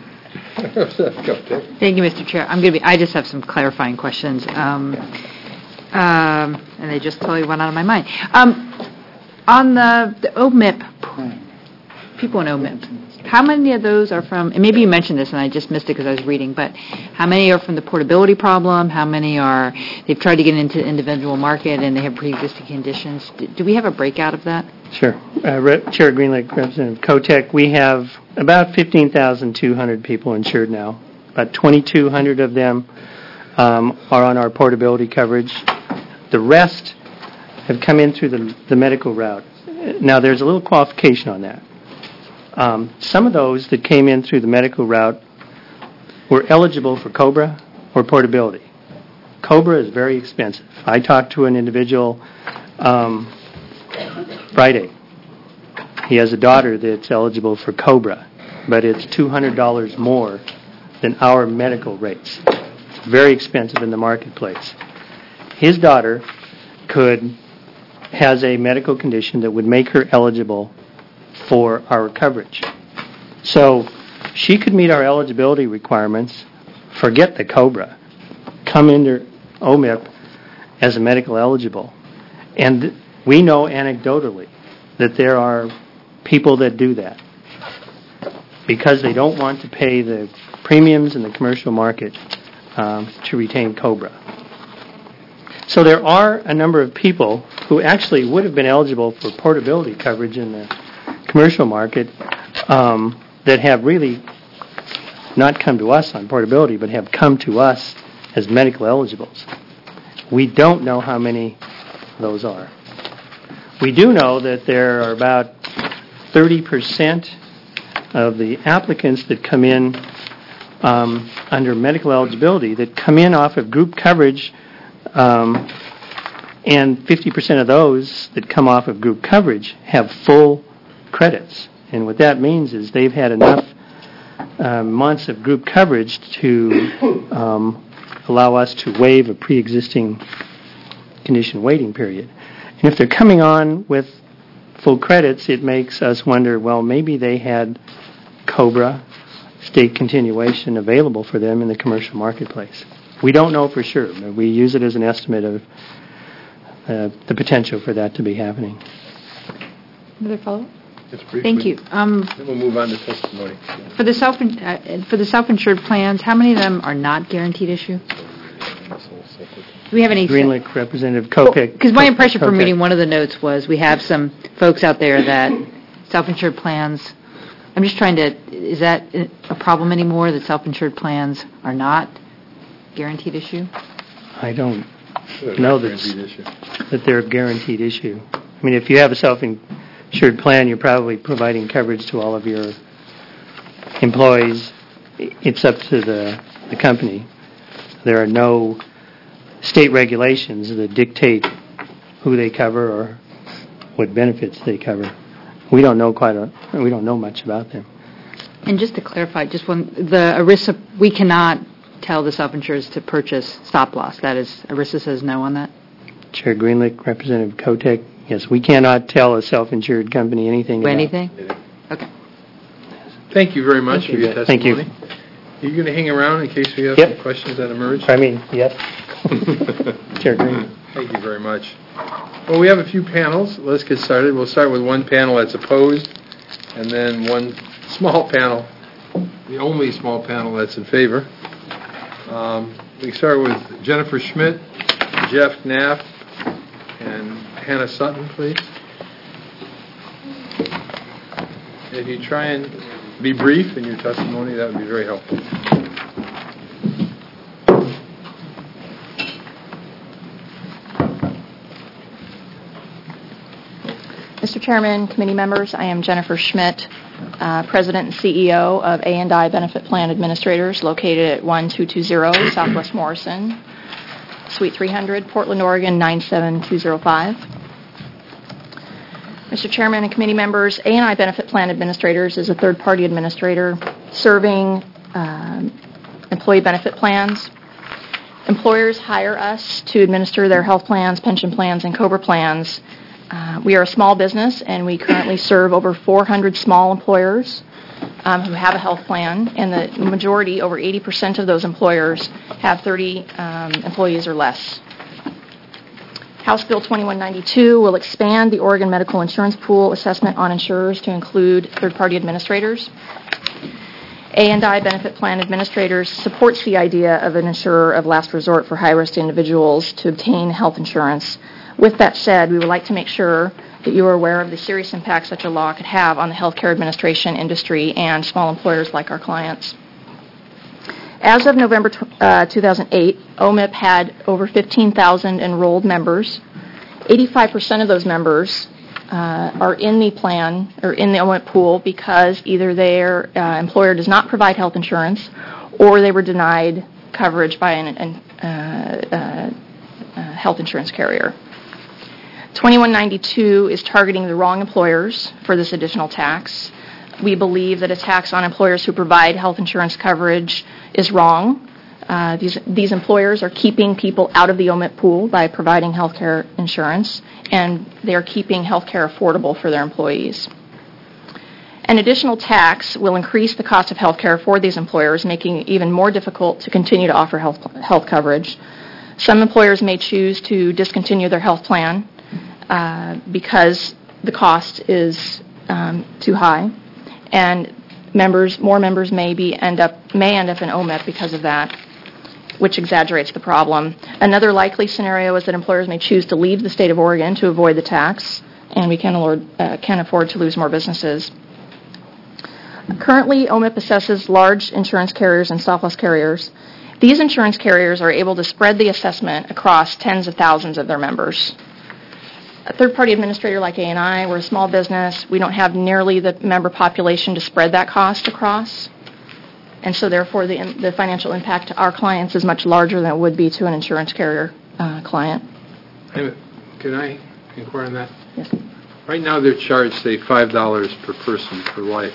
Thank you, Mister Chair. I'm going to be. I just have some clarifying questions, um, um, and they just totally went out of my mind. Um, on the, the O M I P, people in O M I P, how many of those are from? And maybe you mentioned this, and I just missed it because I was reading. But how many are from the portability problem? How many are they've tried to get into the individual market and they have pre-existing conditions? Do, do we have a breakout of that? Sure. Uh, Re- Chair Greenlake, Representative Kotek, we have about fifteen thousand two hundred people insured now. About twenty-two hundred of them um, are on our portability coverage. The rest have come in through the, the medical route. Now, there's a little qualification on that. Um, some of those that came in through the medical route were eligible for COBRA or portability. COBRA is very expensive. I talked to an individual um, Friday. He has a daughter that's eligible for COBRA, but it's two hundred dollars more than our medical rates. It's very expensive in the marketplace. His daughter could has a medical condition that would make her eligible for our coverage. So she could meet our eligibility requirements, forget the COBRA, come into O M I P as a medical eligible. And we know anecdotally that there are people that do that because they don't want to pay the premiums in the commercial market um, to retain COBRA. So there are a number of people who actually would have been eligible for portability coverage in the commercial market um, that have really not come to us on portability, but have come to us as medical eligibles. We don't know how many those are. We do know that there are about thirty percent of the applicants that come in um, under medical eligibility that come in off of group coverage, um, and fifty percent of those that come off of group coverage have full credits. And what that means is they've had enough uh, months of group coverage to um, allow us to waive a pre-existing condition waiting period. And if they're coming on with full credits, it makes us wonder, well, maybe they had COBRA, state continuation, available for them in the commercial marketplace. We don't know for sure. We use it as an estimate of uh, the potential for that to be happening. Another follow-up? Just briefly. Thank you. Um, Then we'll move on to testimony. For the self, uh, for the self-insured plans, how many of them are not guaranteed issue? Do we have any? Greenlick, Representative Kopic. Because my impression from Kopic. reading one of the notes was we have some folks out there that self-insured plans, I'm just trying to, is that a problem anymore, that self-insured plans are not guaranteed issue? I don't know that's, that they're a guaranteed issue. I mean, if you have a self-insured plan, you're probably providing coverage to all of your employees. It's up to the, the company. There are no state regulations that dictate who they cover or what benefits they cover. We don't know quite a, we don't know much about them. And just to clarify, just one, the ERISA, we cannot tell the self-insurers to purchase stop loss. That is, ERISA says no on that? Chair Greenlick, Representative Kotek, yes, we cannot tell a self-insured company anything about Anything? Okay. Thank you very much Thank for you. your Thank you. testimony. Are you going to hang around in case we have Yep. some questions that emerge? I mean, yes. Chair Green. Thank you very much. Well, we have a few panels. Let's get started. We'll start with one panel that's opposed, and then one small panel, the only small panel that's in favor. Um, we start with Jennifer Schmidt, Jeff Knapp, and Hannah Sutton, please. If you try and be brief in your testimony, that would be very helpful. Mister Chairman, committee members, I am Jennifer Schmidt, uh, President and C E O of A and I Benefit Plan Administrators, located at one two two zero Southwest Morrison, Suite three hundred, Portland, Oregon, nine seven two zero five. Mister Chairman and committee members, A and I Benefit Plan Administrators is a third-party administrator serving um, employee benefit plans. Employers hire us to administer their health plans, pension plans, and COBRA plans. Uh, we are a small business, and we currently serve over four hundred small employers um, who have a health plan, and the majority, over eighty percent of those employers, have thirty um, employees or less. House Bill twenty-one ninety-two will expand the Oregon Medical Insurance Pool assessment on insurers to include third-party administrators. A and I Benefit Plan Administrators supports the idea of an insurer of last resort for high-risk individuals to obtain health insurance. With that said, we would like to make sure that you are aware of the serious impact such a law could have on the healthcare administration industry and small employers like our clients. As of November uh, two thousand eight, O M I P had over fifteen thousand enrolled members. eighty-five percent of those members uh, are in the plan or in the O M I P pool because either their uh, employer does not provide health insurance or they were denied coverage by an, an uh, uh, uh, health insurance carrier. twenty-one ninety-two is targeting the wrong employers for this additional tax. We believe that a tax on employers who provide health insurance coverage is wrong. Uh, these, these employers are keeping people out of the O M I P pool by providing health care insurance, and they are keeping health care affordable for their employees. An additional tax will increase the cost of health care for these employers, making it even more difficult to continue to offer health, health coverage. Some employers may choose to discontinue their health plan uh, because the cost is um, too high, and members, more members may be end up may end up in O M I P because of that, which exaggerates the problem. Another likely scenario is that employers may choose to leave the state of Oregon to avoid the tax, and we can afford, uh, can afford to lose more businesses. Currently, O M I P assesses large insurance carriers and stop-loss carriers. These insurance carriers are able to spread the assessment across tens of thousands of their members. A third-party administrator like A and I, we're a small business. We don't have nearly the member population to spread that cost across. And so, therefore, the, the financial impact to our clients is much larger than it would be to an insurance carrier uh, client. Can I inquire on that? Yes. Right now they're charged, say, five dollars per person per life,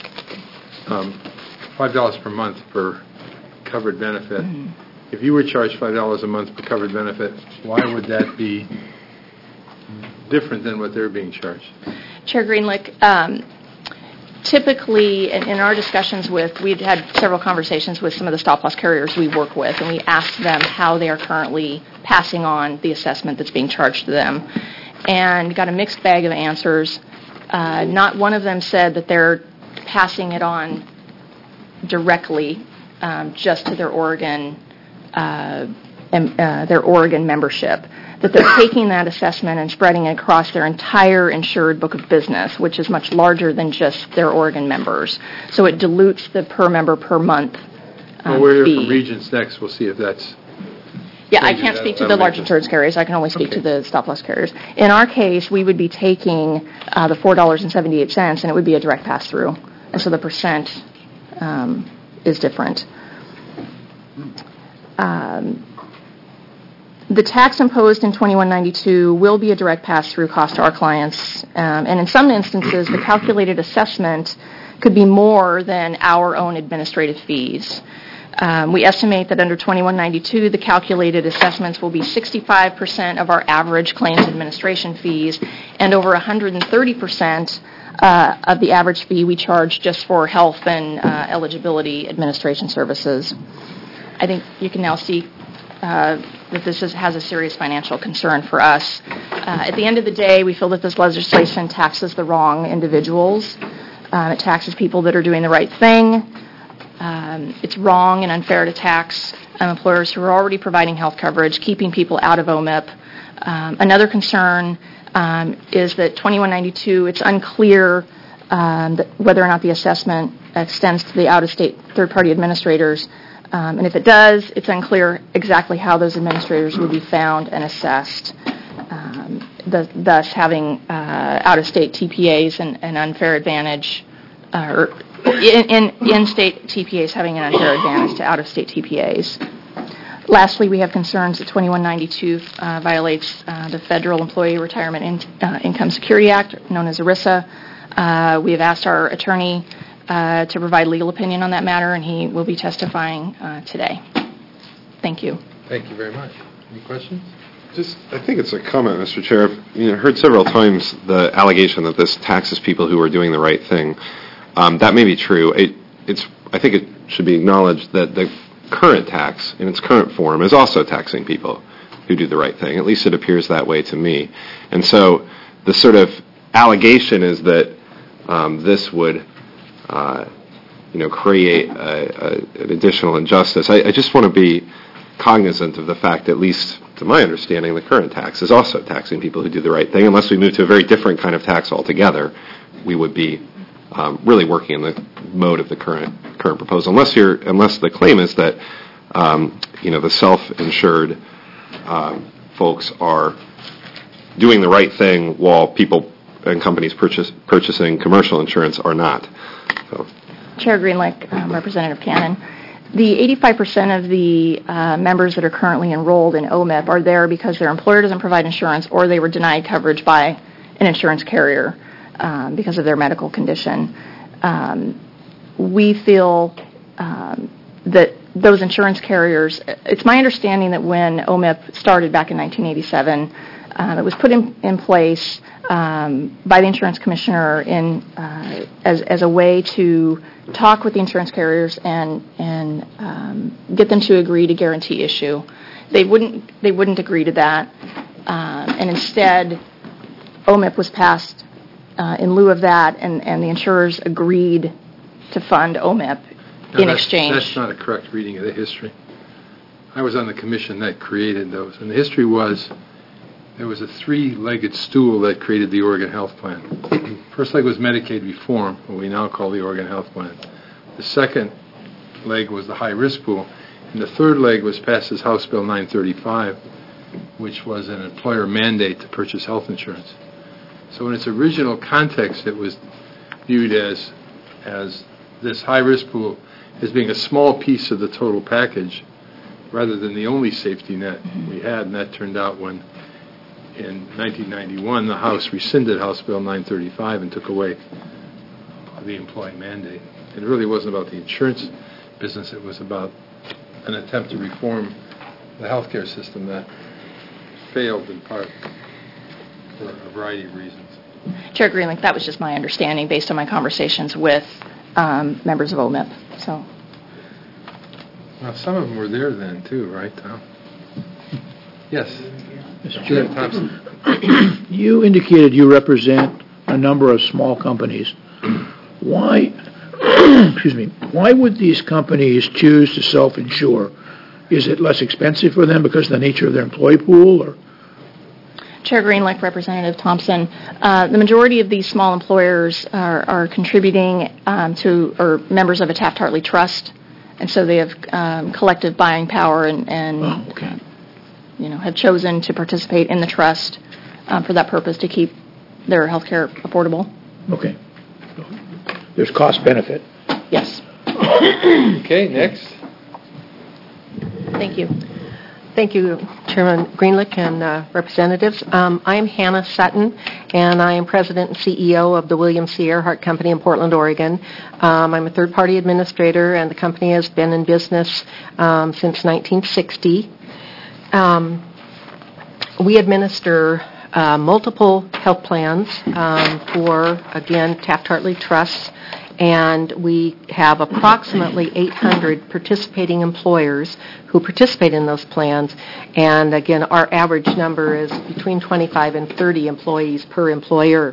um, five dollars per month per covered benefit. Mm-hmm. If you were charged five dollars a month per covered benefit, why would that be different than what they're being charged? Chair Greenlick, um, typically in, in our discussions with, we've had several conversations with some of the stop-loss carriers we work with, and we asked them how they are currently passing on the assessment that's being charged to them, and got a mixed bag of answers. Uh, Not one of them said that they're passing it on directly um, just to their Oregon, uh, em- uh, their Oregon membership, that they're taking that assessment and spreading it across their entire insured book of business, which is much larger than just their Oregon members. So it dilutes the per member per month um, Well, we're here fee. from Regents next. We'll see if that's, Yeah, I Changes can't that- speak to that'll the large make insurance carriers. I can only speak to Okay. the stop-loss carriers. In our case, we would be taking uh, the four dollars and seventy-eight cents, and it would be a direct pass-through. And so the percent um, is different. Um, The tax imposed in twenty-one ninety-two will be a direct pass-through cost to our clients, um, and in some instances, the calculated assessment could be more than our own administrative fees. Um, We estimate that under twenty-one ninety-two, the calculated assessments will be sixty-five percent of our average claims administration fees and over one hundred thirty percent uh, of the average fee we charge just for health and uh, eligibility administration services. I think you can now see uh, that this is, has a serious financial concern for us. Uh, At the end of the day, we feel that this legislation taxes the wrong individuals. Uh, It taxes people that are doing the right thing. Um, It's wrong and unfair to tax um, employers who are already providing health coverage, keeping people out of O M I P. Um, Another concern um, is that twenty-one ninety-two, it's unclear um, that whether or not the assessment extends to the out-of-state third-party administrators. Um, And if it does, it's unclear exactly how those administrators would be found and assessed, um, the- thus having uh, out-of-state T P As and an unfair advantage, uh, or in- in- in-state T P As having an unfair advantage to out-of-state T P As. Lastly, we have concerns that twenty-one ninety-two uh, violates uh, the Federal Employee Retirement In- uh, Income Security Act, known as ERISA. Uh, We have asked our attorney uh, to provide legal opinion on that matter, and he will be testifying uh, today. Thank you. thank you very much. Any questions? Just, I think it's a comment, Mister Chair. I've you know, heard several times the allegation that this taxes people who are doing the right thing. Um, that may be true. It, it's, I think it should be acknowledged that the current tax, in its current form, is also taxing people who do the right thing. At least it appears that way to me. And so the sort of allegation is that um, this would, uh, you know, create a, a, an additional injustice. I, I just want to be cognizant of the fact, at least to my understanding, the current tax is also taxing people who do the right thing. Unless we move to a very different kind of tax altogether, we would be um, really working in the mode of the current current proposal. Unless you're, unless the claim is that um, you know the self-insured um, folks are doing the right thing while people and companies purchase, purchasing commercial insurance are not. So. Chair Greenlick, um, Representative Cannon. The eighty-five percent of the uh, members that are currently enrolled in O M I P are there because their employer doesn't provide insurance or they were denied coverage by an insurance carrier um, because of their medical condition. Um, we feel um, that those insurance carriers, it's my understanding that when O M I P started back in nineteen eighty-seven, um, it was put in, in place um, by the insurance commissioner in uh, as, as a way to talk with the insurance carriers and and um, get them to agree to guarantee issue. They wouldn't they wouldn't agree to that, um, and instead, O M I P was passed uh, in lieu of that, and, and the insurers agreed to fund O M I P No, in that's- exchange. That's not a correct reading of the history. I was on the commission that created those, and the history was there was a three-legged stool that created the Oregon Health Plan. First leg was Medicaid reform, what we now call the Oregon Health Plan. The second leg was the high-risk pool, and the third leg was passed as House Bill nine thirty-five, which was an employer mandate to purchase health insurance. So in its original context, it was viewed as as this high-risk pool as being a small piece of the total package rather than the only safety net mm-hmm. we had, and that turned out when in nineteen ninety-one, the House rescinded House Bill nine thirty-five and took away the employee mandate. It really wasn't about the insurance business. It was about an attempt to reform the healthcare system that failed in part for a variety of reasons. Chair Greenlick, that was just my understanding based on my conversations with um, members of O M I P. So, well, some of them were there then, too, right, Tom? Yes. Mister Chair, you indicated you represent a number of small companies. Why, excuse me, why would these companies choose to self-insure? Is it less expensive for them because of the nature of their employee pool, or? Chair Greenlick, Representative Thompson, uh, the majority of these small employers are, are contributing um, to, or members of a Taft-Hartley trust, and so they have um, collective buying power and, and Oh, okay. you know, have chosen to participate in the trust um, for that purpose to keep their health care affordable. Okay. There's cost benefit. Yes. Okay, next. Thank you. Thank you, Chairman Greenlick and uh, representatives. Um, I am Hannah Sutton, and I am President and C E O of the William C. Earhart Company in Portland, Oregon. Um, I'm a third-party administrator, and the company has been in business um, since nineteen sixty. Um, we administer uh, multiple health plans um, for, again, Taft-Hartley trusts, and we have approximately eight hundred participating employers who participate in those plans. And again, our average number is between twenty-five and thirty employees per employer.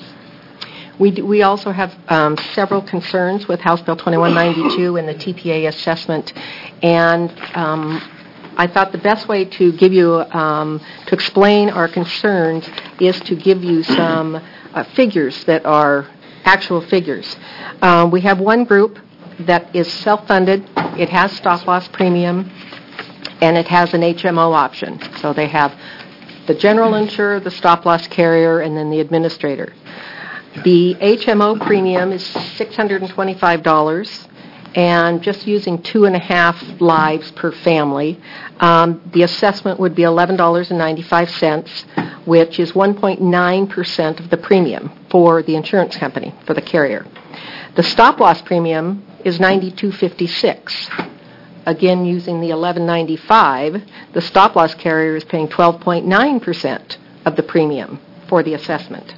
We, do, we also have um, several concerns with House Bill twenty-one ninety-two and the T P A assessment. And um, I thought the best way to give you, um, to explain our concerns is to give you some uh, figures that are actual figures. Um, we have one group that is self-funded. It has stop-loss premium, and it has an H M O option. So they have the general insurer, the stop-loss carrier, and then the administrator. The H M O premium is six hundred twenty-five dollars, and just using two and a half lives per family, um, the assessment would be eleven dollars and ninety-five cents, which is one point nine percent of the premium for the insurance company, for the carrier. The stop-loss premium is ninety-two fifty-six. Again, using the eleven ninety-five, the stop-loss carrier is paying twelve point nine percent of the premium for the assessment.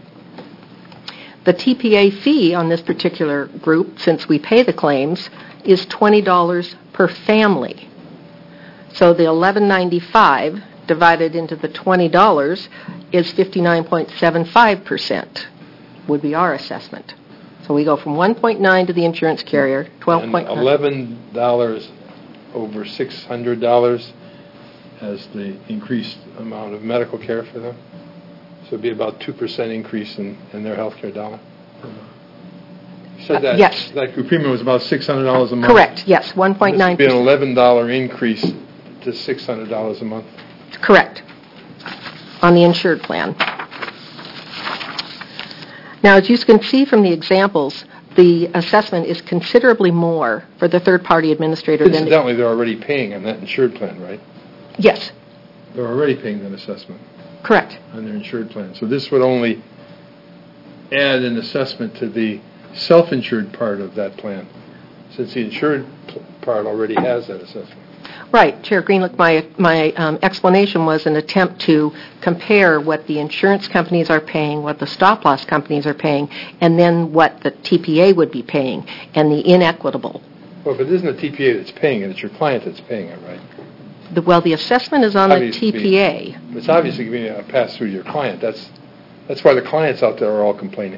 The T P A fee on this particular group, since we pay the claims, is twenty dollars per family. So the eleven ninety-five divided into the twenty dollars is fifty-nine point seven five percent would be our assessment. So we go from one point nine to the insurance carrier, twelve point nine. And eleven dollars over six hundred dollars as the increased amount of medical care for them. So it'd be about two percent increase in, in their health care dollar. You said that, Uh, yes. that group premium was about six hundred dollars a month. Correct, yes, one point nine This percent. would be an eleven dollars increase to six hundred dollars a month. Correct, on the insured plan. Now, as you can see from the examples, the assessment is considerably more for the third-party administrator than... Incidentally, they're already paying on that insured plan, right? Yes, They're already paying that assessment correct. on their insured plan. So this would only add an assessment to the self-insured part of that plan, since the insured pl- part already has that assessment. Right, Chair Greenlick, my, my um, explanation was an attempt to compare what the insurance companies are paying, what the stop-loss companies are paying, and then what the T P A would be paying, and the inequitable. Well, if it isn't the T P A that's paying it, it's your client that's paying it, right? The, well, the assessment is on the Obviously, T P A. It's obviously going to pass through your client. That's that's why the clients out there are all complaining.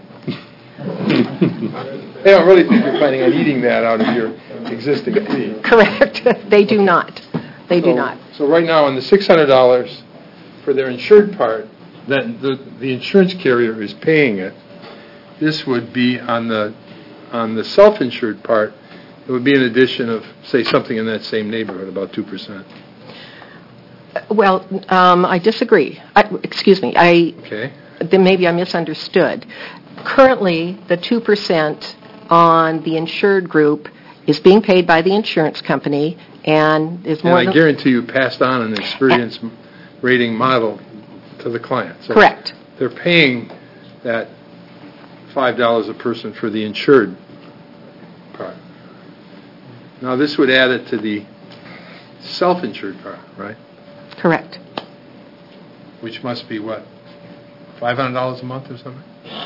They don't really think you're planning on eating that out of your existing fee. Correct. They do not. They do So- not. So right now, on the six hundred dollars for their insured part, that the, the insurance carrier is paying it, this would be on the on the self-insured part, it would be an addition of, say, something in that same neighborhood, about two percent. Well, um, I disagree. I, excuse me. I Okay? then maybe I misunderstood. Currently, the two percent on the insured group is being paid by the insurance company and is And more I than... guarantee you passed on an experience m- rating model to the client. So Correct. they're paying that five dollars a person for the insured part. Now, this would add it to the self-insured part, right? Correct. Which must be what, five hundred dollars a month or something?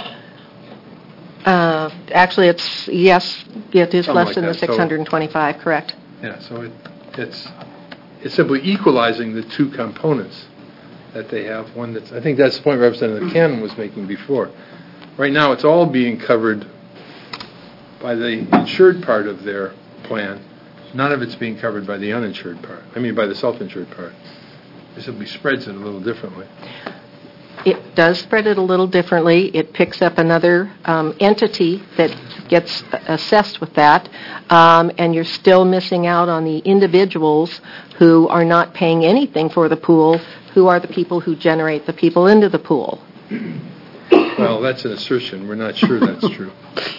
Uh, actually, it's, yes, it is Something less like than the that. So- six hundred twenty-five, correct. Yeah, so it, it's it's simply equalizing the two components that they have. One that's, I think that's the point Representative Cannon was making before. right now, it's all being covered by the insured part of their plan. None of it's being covered by the uninsured part. I mean, by the self-insured part. This simply spreads it a little differently. It does spread it a little differently. It picks up another um, entity that gets assessed with that, um, and you're still missing out on the individuals who are not paying anything for the pool, who are the people who generate the people into the pool. Well, that's an assertion. We're not sure that's true.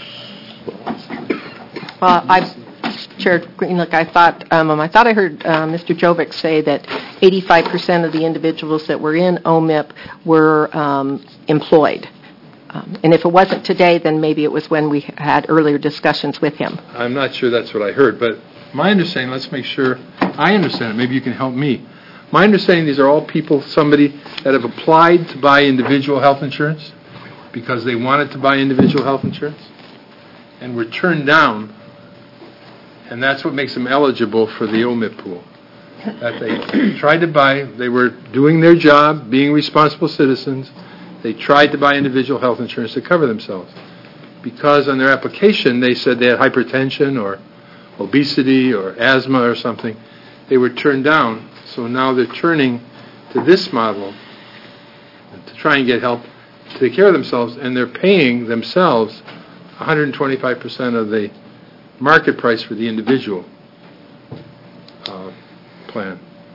Well, I've, Chair Greenlick, I thought um, I thought I heard uh, Mister Jovic say that eighty-five percent of the individuals that were in O M I P were um, employed. Um, and if it wasn't today, then maybe it was when we had earlier discussions with him. I'm not sure that's what I heard, but my understanding, let's make sure I understand it. Maybe you can help me. My understanding, these are all people, somebody that have applied to buy individual health insurance because they wanted to buy individual health insurance and were turned down, and that's what makes them eligible for the O M I P pool. That they tried to buy, they were doing their job, being responsible citizens. They tried to buy individual health insurance to cover themselves. Because on their application they said they had hypertension or obesity or asthma or something, they were turned down. So now they're turning to this model to try and get help to take care of themselves, and they're paying themselves one hundred twenty-five percent of the market price for the individual uh, plan.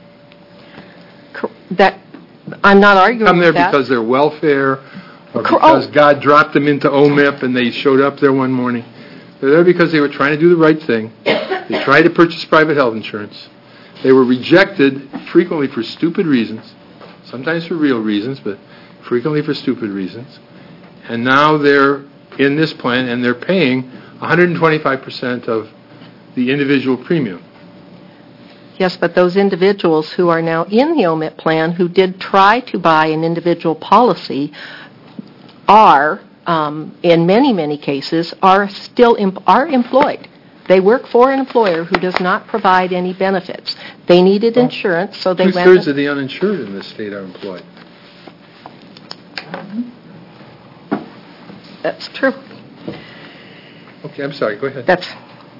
That I'm not arguing Come there with that. because they're welfare, or because oh. God dropped them into O M I P and they showed up there one morning. They're there because they were trying to do the right thing. They tried to purchase private health insurance. They were rejected frequently for stupid reasons, sometimes for real reasons, but frequently for stupid reasons. And now they're in this plan and they're paying one hundred twenty-five percent of the individual premium. Yes, but those individuals who are now in the O M I P plan who did try to buy an individual policy are, um, in many, many cases, are still em- are employed. They work for an employer who does not provide any benefits. They needed well, insurance, so they went... Two-thirds of the uninsured in this state are employed. That's true. Okay, I'm sorry. Go ahead. That's...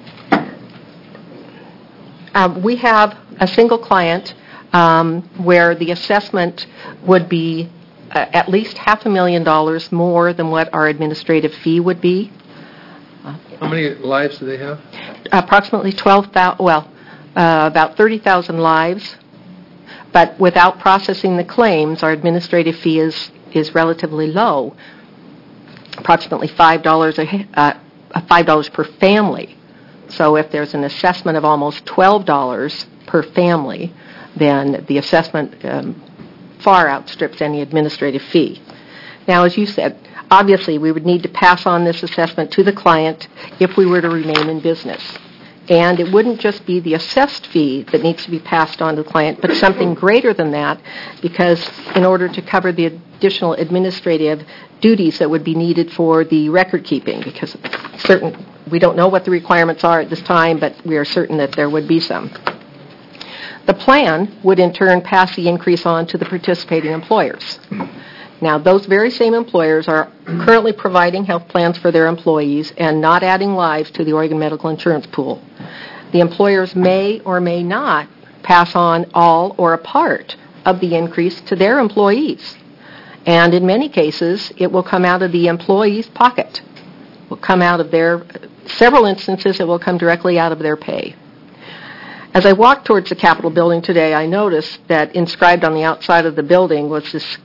Um, we have a single client um, where the assessment would be uh, at least half a million dollars more than what our administrative fee would be. Uh, How many lives do they have? Approximately twelve thousand, well, uh, about thirty thousand lives. But without processing the claims, our administrative fee is, is relatively low, approximately five dollars a, uh, five dollars per family. So if there's an assessment of almost twelve dollars per family, then the assessment um, far outstrips any administrative fee. Now, as you said, obviously we would need to pass on this assessment to the client if we were to remain in business. And it wouldn't just be the assessed fee that needs to be passed on to the client, but something greater than that, because in order to cover the additional administrative duties that would be needed for the record keeping, because certain we don't know what the requirements are at this time, but we are certain that there would be some. The plan would in turn pass the increase on to the participating employers. Now, those very same employers are currently providing health plans for their employees and not adding lives to the Oregon Medical Insurance Pool. The employers may or may not pass on all or a part of the increase to their employees. And in many cases, it will come out of the employee's pocket. It will come out of their, several instances, it will come directly out of their pay. As I walked towards the Capitol building today, I noticed that inscribed on the outside of the building was this,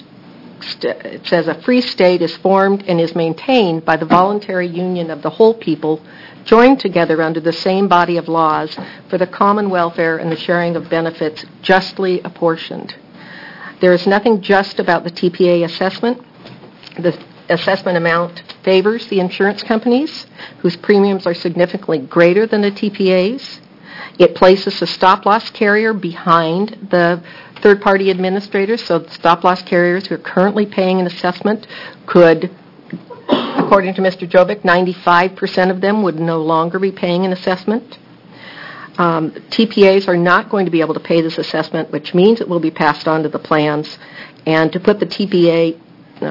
it says, a free state is formed and is maintained by the voluntary union of the whole people, joined together under the same body of laws for the common welfare and the sharing of benefits justly apportioned. There is nothing just about the T P A assessment. The assessment amount favors the insurance companies, whose premiums are significantly greater than the T P A's. It places the stop-loss carrier behind the third-party administrators, so the stop-loss carriers who are currently paying an assessment could, according to Mister Jovic, ninety-five percent of them would no longer be paying an assessment. Um, T P As are not going to be able to pay this assessment, which means it will be passed on to the plans. And to put the T P A, no,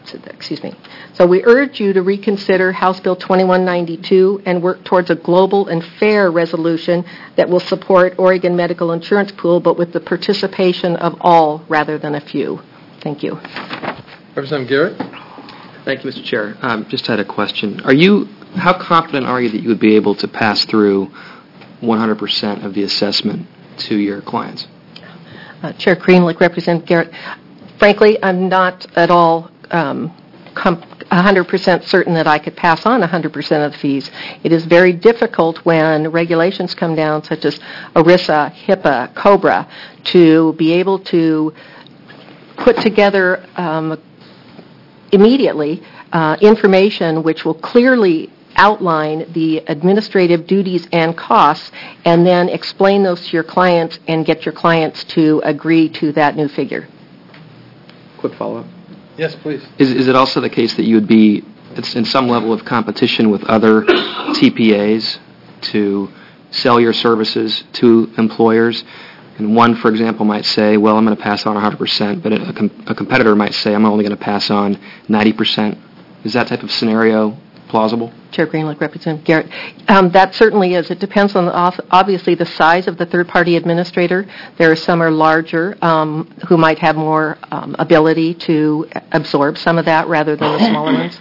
excuse me. So we urge you to reconsider House Bill twenty-one ninety-two and work towards a global and fair resolution that will support Oregon Medical Insurance Pool, but with the participation of all rather than a few. Thank you. Representative Garrett? Thank you, Mister Chair. Um, just had a question. Are you, how confident are you that you would be able to pass through one hundred percent of the assessment to your clients? Uh, Chair Greenlick, Representative Garrett. Frankly, I'm not at all um, com- one hundred percent certain that I could pass on one hundred percent of the fees. It is very difficult when regulations come down, such as ERISA, HIPAA, COBRA, to be able to put together um, immediately uh, information which will clearly outline the administrative duties and costs, and then explain those to your clients and get your clients to agree to that new figure. Quick follow-up. Yes, please. Is, is it also the case that you would be it's in some level of competition with other T P As to sell your services to employers? And one, for example, might say, well, I'm going to pass on one hundred percent, but a, com- a competitor might say, I'm only going to pass on ninety percent. Is that type of scenario plausible? Chair Greenlick, Representative Garrett. Um, that certainly is. It depends on, the, obviously, the size of the third-party administrator. There are some are larger um, who might have more um, ability to absorb some of that rather than the smaller ones.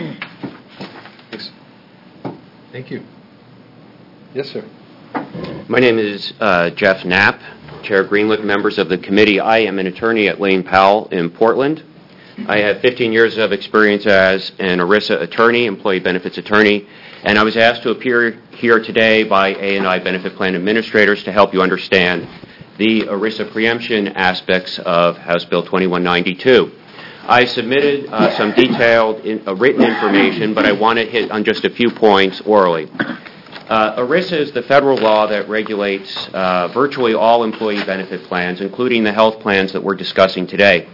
Thanks. Thank you. Yes, sir. My name is uh, Jeff Knapp, Chair Greenlick, members of the committee. I am an attorney at Lane Powell in Portland. I have fifteen years of experience as an ERISA attorney, employee benefits attorney, and I was asked to appear here today by A and I benefit plan administrators to help you understand the ERISA preemption aspects of House Bill twenty-one ninety-two. I submitted uh, some detailed in, uh, written information, but I want to hit on just a few points orally. Uh, ERISA is the federal law that regulates uh, virtually all employee benefit plans, including the health plans that we're discussing today.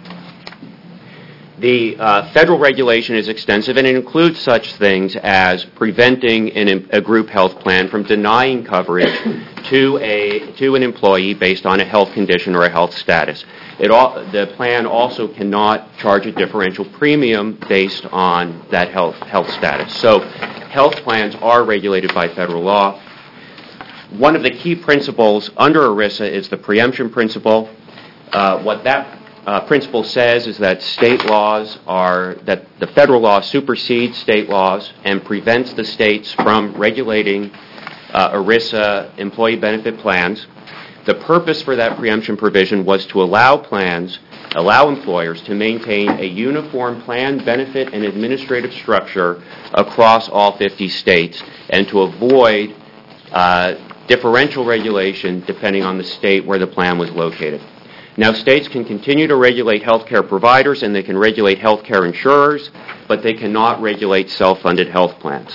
The uh, federal regulation is extensive, and it includes such things as preventing an, a group health plan from denying coverage to a to an employee based on a health condition or a health status. It all, the plan also cannot charge a differential premium based on that health health status. So health plans are regulated by federal law. One of the key principles under ERISA is the preemption principle. Uh, what that Uh, principle says is that state laws are, that the federal law supersedes state laws and prevents the states from regulating uh, ERISA employee benefit plans. The purpose for that preemption provision was to allow plans, allow employers to maintain a uniform plan, benefit, and administrative structure across all fifty states, and to avoid uh, differential regulation depending on the state where the plan was located. Now, states can continue to regulate healthcare providers and they can regulate healthcare insurers, but they cannot regulate self-funded health plans.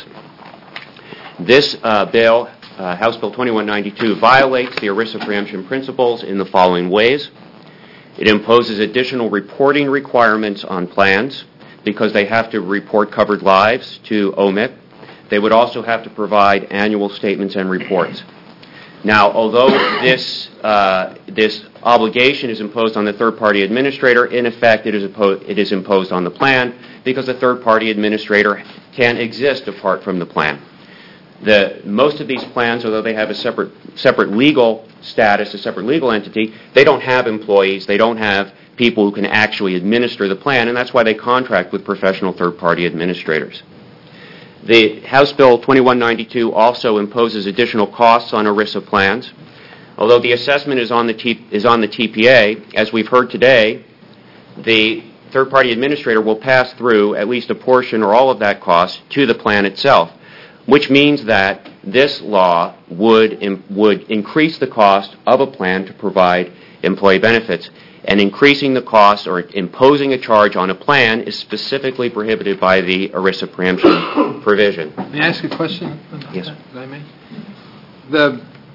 This uh, bill, uh, House Bill twenty-one ninety-two, violates the ERISA preemption principles in the following ways. It imposes additional reporting requirements on plans because they have to report covered lives to O M I P. They would also have to provide annual statements and reports. Now, although this uh, this obligation is imposed on the third-party administrator, in effect, it is, impo- it is imposed on the plan because the third-party administrator can't exist apart from the plan. The, most of these plans, although they have a separate separate legal status, a separate legal entity, they don't have employees, they don't have people who can actually administer the plan, and that's why they contract with professional third-party administrators. The House Bill twenty-one ninety-two also imposes additional costs on ERISA plans. Although the assessment is on the T, is on the T P A, as we've heard today, the third-party administrator will pass through at least a portion or all of that cost to the plan itself, which means that this law would would increase the cost of a plan to provide employee benefits. And increasing the cost or imposing a charge on a plan is specifically prohibited by the ERISA preemption provision. May I ask a question? Yes. If I may? The,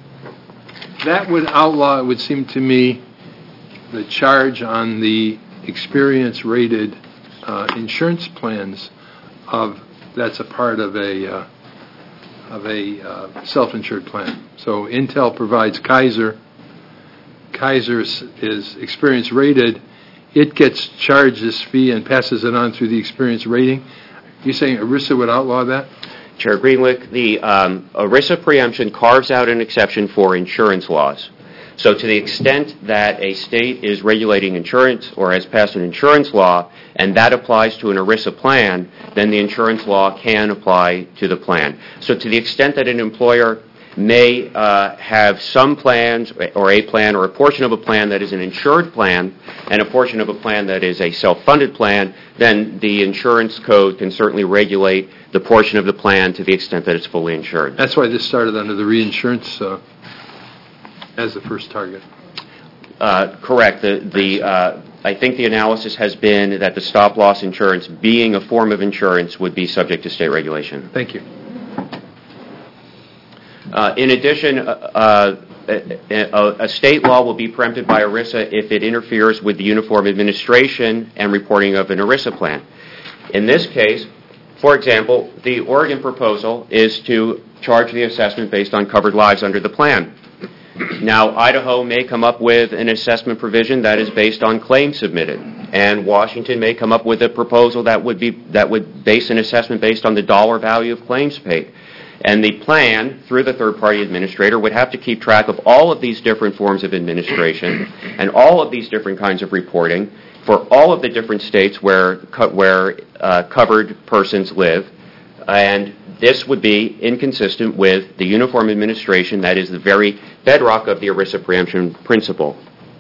that would outlaw, it would seem to me, the charge on the experience-rated uh, insurance plans of that's a part of a uh, of a uh, self-insured plan. So Intel provides Kaiser. Kaiser is experience rated, it gets charged this fee and passes it on through the experience rating. You're saying ERISA would outlaw that? Chair Greenlick, the um, ERISA preemption carves out an exception for insurance laws. So to the extent that a state is regulating insurance or has passed an insurance law and that applies to an ERISA plan, then the insurance law can apply to the plan. So to the extent that an employer may uh, have some plans or a plan or a portion of a plan that is an insured plan and a portion of a plan that is a self-funded plan, then the insurance code can certainly regulate the portion of the plan to the extent that it's fully insured. That's why this started under the reinsurance uh, as the first target. Uh, correct. The, the, uh, I think the analysis has been that the stop-loss insurance, being a form of insurance, would be subject to state regulation. Thank you. Uh, in addition, uh, uh, a, a state law will be preempted by ERISA if it interferes with the uniform administration and reporting of an ERISA plan. In this case, for example, the Oregon proposal is to charge the assessment based on covered lives under the plan. Now, Idaho may come up with an assessment provision that is based on claims submitted, and Washington may come up with a proposal that would be that would base an assessment based on the dollar value of claims paid. And the plan, through the third-party administrator, would have to keep track of all of these different forms of administration and all of these different kinds of reporting for all of the different states where where uh, covered persons live. And this would be inconsistent with the uniform administration that is the very bedrock of the ERISA preemption principle.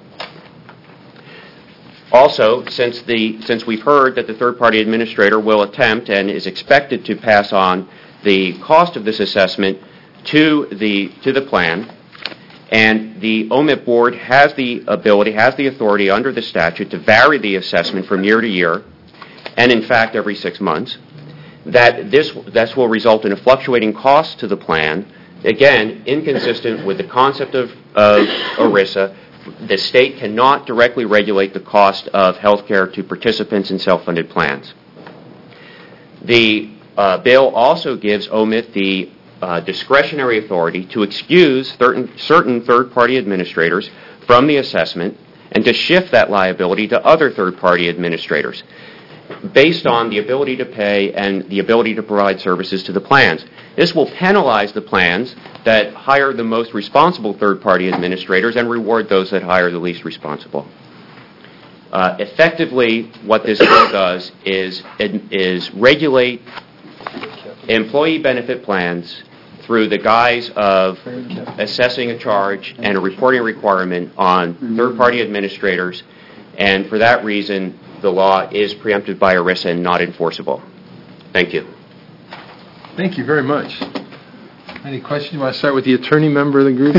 Also, since the since we've heard that the third-party administrator will attempt and is expected to pass on the cost of this assessment to the to the plan, and the O M I P board has the ability, has the authority under the statute to vary the assessment from year to year, and in fact every six months, that this this will result in a fluctuating cost to the plan, again, inconsistent with the concept of, of ERISA. The state cannot directly regulate the cost of health care to participants in self-funded plans. The Uh, bill also gives O M I T the uh, discretionary authority to excuse certain, certain third-party administrators from the assessment and to shift that liability to other third-party administrators based on the ability to pay and the ability to provide services to the plans. This will penalize the plans that hire the most responsible third-party administrators and reward those that hire the least responsible. Uh, effectively, what this bill does is, is regulate employee benefit plans through the guise of assessing a charge and a reporting requirement on third-party administrators, and for that reason, the law is preempted by ERISA and not enforceable. Thank you. Thank you very much. Any questions? You want to start with the attorney member of the group?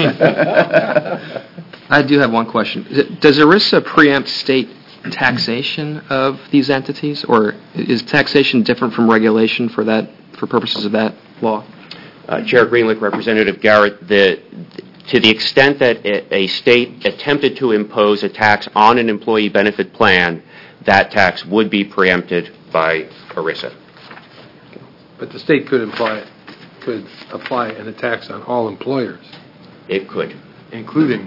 I do have one question. Does ERISA preempt state taxation of these entities, or is taxation different from regulation for that, for purposes of that law? Uh, Chair Greenlick, Representative Garrett, the, to the extent that a state attempted to impose a tax on an employee benefit plan, that tax would be preempted by ERISA. But the state could apply could apply an tax on all employers. It could, including.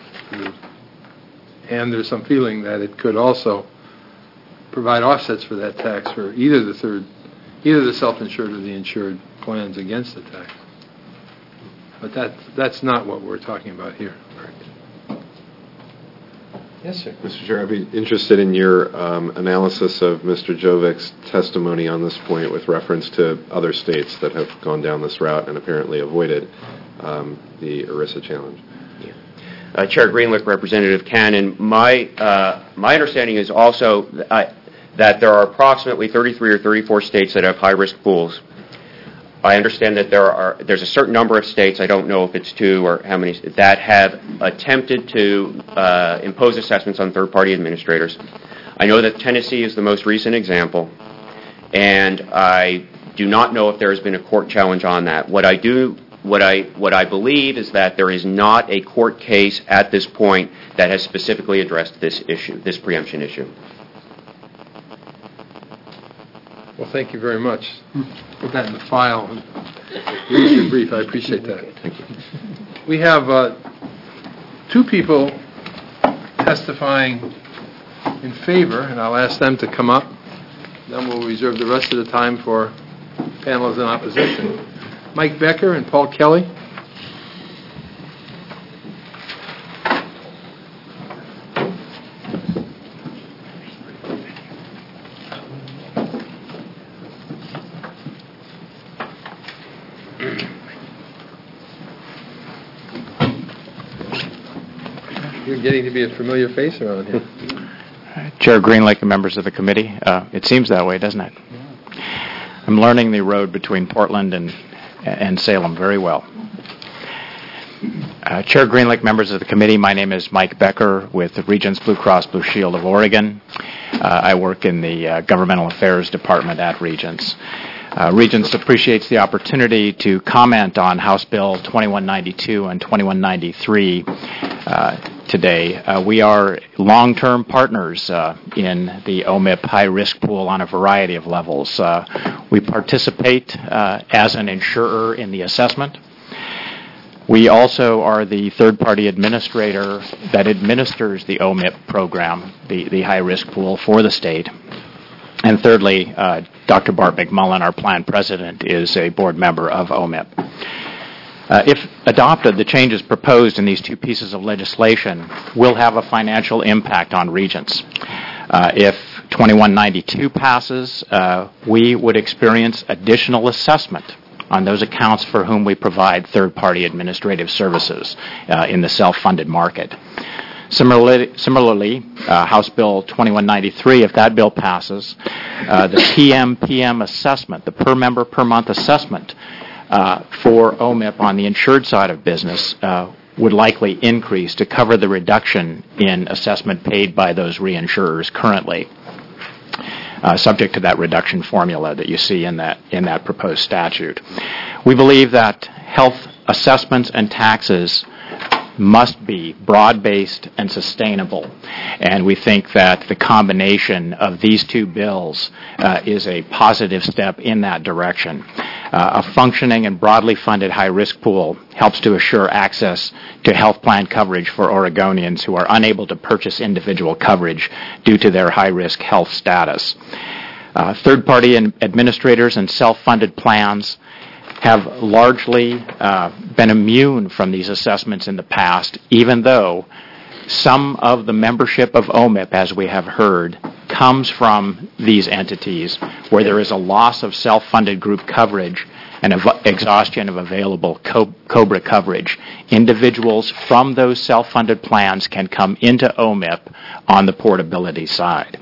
And there's some feeling that it could also provide offsets for that tax for either the third, either the self-insured or the insured plans against the tax. But that that's not what we're talking about here. Yes, sir. Mister Chair, I'd be interested in your um, analysis of Mister Jovic's testimony on this point with reference to other states that have gone down this route and apparently avoided um, the ERISA challenge. Uh, Chair Greenlick, Representative Cannon, my uh, my understanding is also th- I, that there are approximately thirty-three or thirty-four states that have high-risk pools. I understand that there are there's a certain number of states, I don't know if it's two or how many, that have attempted to uh, impose assessments on third-party administrators. I know that Tennessee is the most recent example, and I do not know if there has been a court challenge on that. What I do What I what I believe is that there is not a court case at this point that has specifically addressed this issue, this preemption issue. Well, thank you very much. Put that in the file. Read your brief. I appreciate that. Thank you. We have uh, two people testifying in favor, and I'll ask them to come up. Then we'll reserve the rest of the time for panels in opposition. Mike Becker and Paul Kelly. You're getting to be a familiar face around here. Chair Greenlake and members of the committee, uh, it seems that way, doesn't it? I'm learning the road between Portland and, and Salem very well. Uh, Chair Greenlake, members of the committee, my name is Mike Becker with the Regents Blue Cross Blue Shield of Oregon. Uh, I work in the uh, Governmental Affairs Department at Regents. Uh, Regents appreciates the opportunity to comment on House Bill twenty-one ninety-two and twenty-one ninety-three uh, today. Uh, we are long-term partners uh, in the O M I P high-risk pool on a variety of levels. Uh, we participate uh, as an insurer in the assessment. We also are the third-party administrator that administers the O M I P program, the, the high-risk pool for the state. And thirdly, uh, Doctor Bart McMullen, our plan president, is a board member of O M I P. Uh, if adopted, the changes proposed in these two pieces of legislation will have a financial impact on Regents. Uh, if twenty-one ninety-two passes, uh, we would experience additional assessment on those accounts for whom we provide third-party administrative services uh, in the self-funded market. Similarly, similarly uh, House Bill twenty-one ninety-three, if that bill passes, uh, the P M P M assessment, the per member per month assessment uh, for O M I P on the insured side of business uh, would likely increase to cover the reduction in assessment paid by those reinsurers currently, uh, subject to that reduction formula that you see in that in that proposed statute. We believe that health assessments and taxes must be broad-based and sustainable. And we think that the combination of these two bills uh, is a positive step in that direction. Uh, a functioning and broadly funded high-risk pool helps to assure access to health plan coverage for Oregonians who are unable to purchase individual coverage due to their high-risk health status. Uh, third-party administrators and self-funded plans have largely uh, been immune from these assessments in the past, even though some of the membership of O M I P, as we have heard, comes from these entities where there is a loss of self-funded group coverage and ev- exhaustion of available co- COBRA coverage. Individuals from those self-funded plans can come into O M I P on the portability side.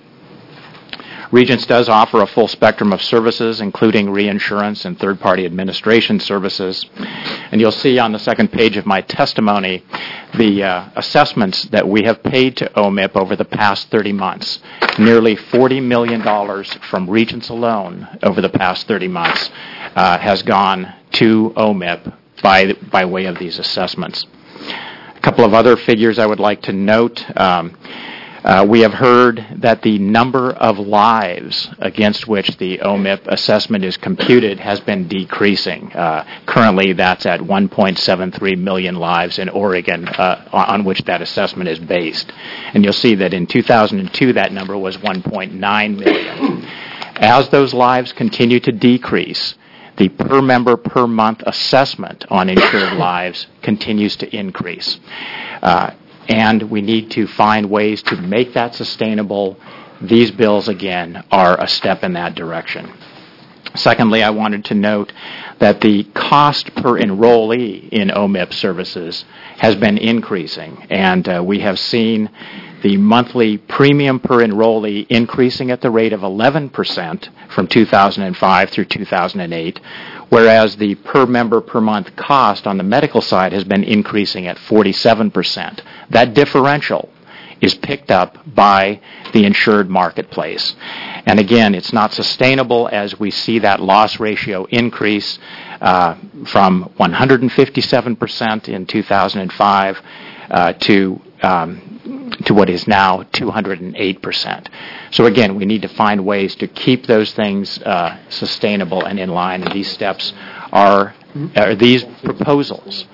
Regents does offer a full spectrum of services, including reinsurance and third-party administration services. And you'll see on the second page of my testimony the uh, assessments that we have paid to O M I P over the past thirty months. Nearly forty million dollars from Regents alone over the past thirty months uh, has gone to O M I P by, by way of these assessments. A couple of other figures I would like to note. Um, Uh, we have heard that the number of lives against which the O M I P assessment is computed has been decreasing. Uh, currently, that's at one point seven three million lives in Oregon uh, on which that assessment is based. And you'll see that in two thousand two, that number was one point nine million. As those lives continue to decrease, the per member per month assessment on insured lives continues to increase. Uh, And we need to find ways to make that sustainable. These bills, again, are a step in that direction. Secondly, I wanted to note that the cost per enrollee in O M I P services has been increasing, and uh, we have seen the monthly premium per enrollee increasing at the rate of eleven percent from two thousand five through two thousand eight, whereas the per member per month cost on the medical side has been increasing at forty-seven percent. That differential is picked up by the insured marketplace. And again, it's not sustainable as we see that loss ratio increase uh, from one hundred fifty-seven percent in two thousand five uh, to um, to what is now two hundred eight percent. So again, we need to find ways to keep those things uh, sustainable and in line. And these steps are, or these proposals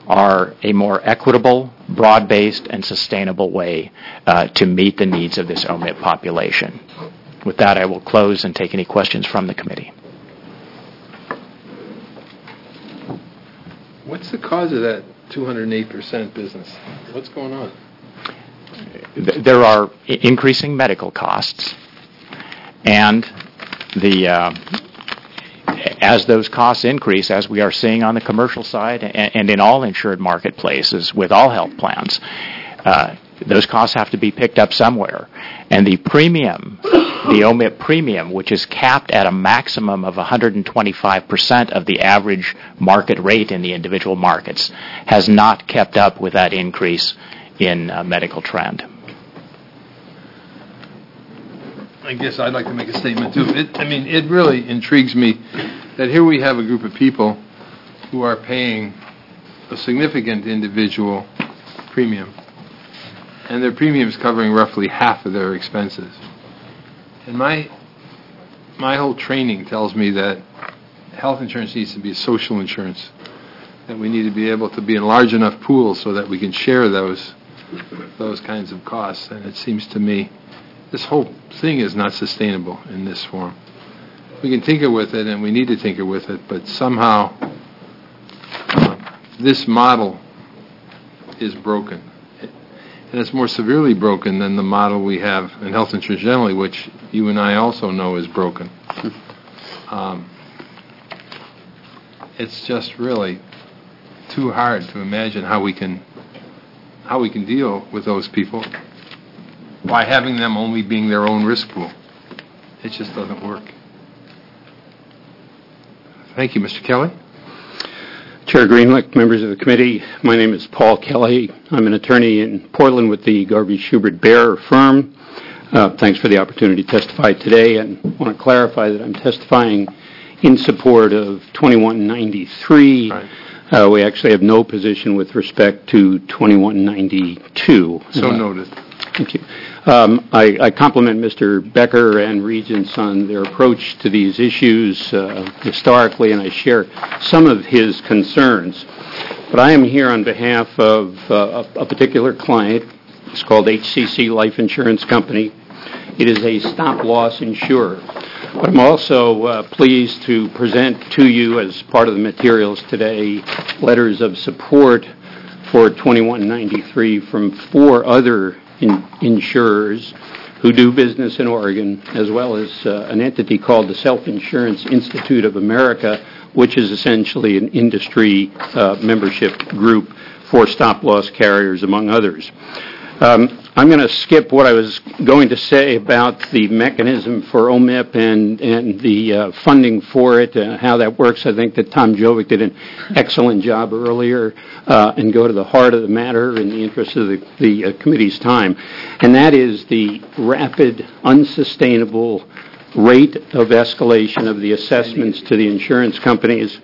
are a more equitable, broad-based, and sustainable way uh, to meet the needs of this O M I P population. With that, I will close and take any questions from the committee. What's the cause of that two hundred eight percent business? What's going on? There are increasing medical costs, and the uh, as those costs increase, as we are seeing on the commercial side and, and in all insured marketplaces with all health plans, uh, those costs have to be picked up somewhere. And the premium, the O M I P premium, which is capped at a maximum of one hundred twenty-five percent of the average market rate in the individual markets, has not kept up with that increase in uh, medical trend. I guess I'd like to make a statement, too. It, I mean, it really intrigues me that here we have a group of people who are paying a significant individual premium, and their premium is covering roughly half of their expenses. And my my whole training tells me that health insurance needs to be a social insurance, that we need to be able to be in large enough pools so that we can share those those kinds of costs. And it seems to me this whole thing is not sustainable in this form. We can tinker with it, and we need to tinker with it, but somehow uh, this model is broken. And it's more severely broken than the model we have in health insurance generally, which you and I also know is broken. Um, it's just really too hard to imagine how we can how we can deal with those people by having them only being their own risk pool. It just doesn't work. Thank you, Mister Kelly. Chair Greenlick, members of the committee, my name is Paul Kelly. I'm an attorney in Portland with the Garvey Schubert Bear firm. Uh, thanks for the opportunity to testify today, and I want to clarify that I'm testifying in support of twenty-one ninety-three. Right. Uh, we actually have no position with respect to twenty-one ninety-two. So uh, noted. Thank you. Um, I, I compliment Mister Becker and Regents on their approach to these issues uh, historically, and I share some of his concerns. But I am here on behalf of uh, a, a particular client. It's called H C C Life Insurance Company. It is a stop-loss insurer. But I'm also uh, pleased to present to you, as part of the materials today, letters of support for twenty-one ninety-three from four other in, insurers who do business in Oregon, as well as uh, an entity called the Self-Insurance Institute of America, which is essentially an industry uh, membership group for stop-loss carriers, among others. Um, I'm going to skip what I was going to say about the mechanism for O M I P and, and the uh, funding for it, uh, how that works. I think that Tom Jovic did an excellent job earlier, uh, and go to the heart of the matter in the interest of the, the uh, committee's time. And that is the rapid, unsustainable rate of escalation of the assessments to the insurance companies,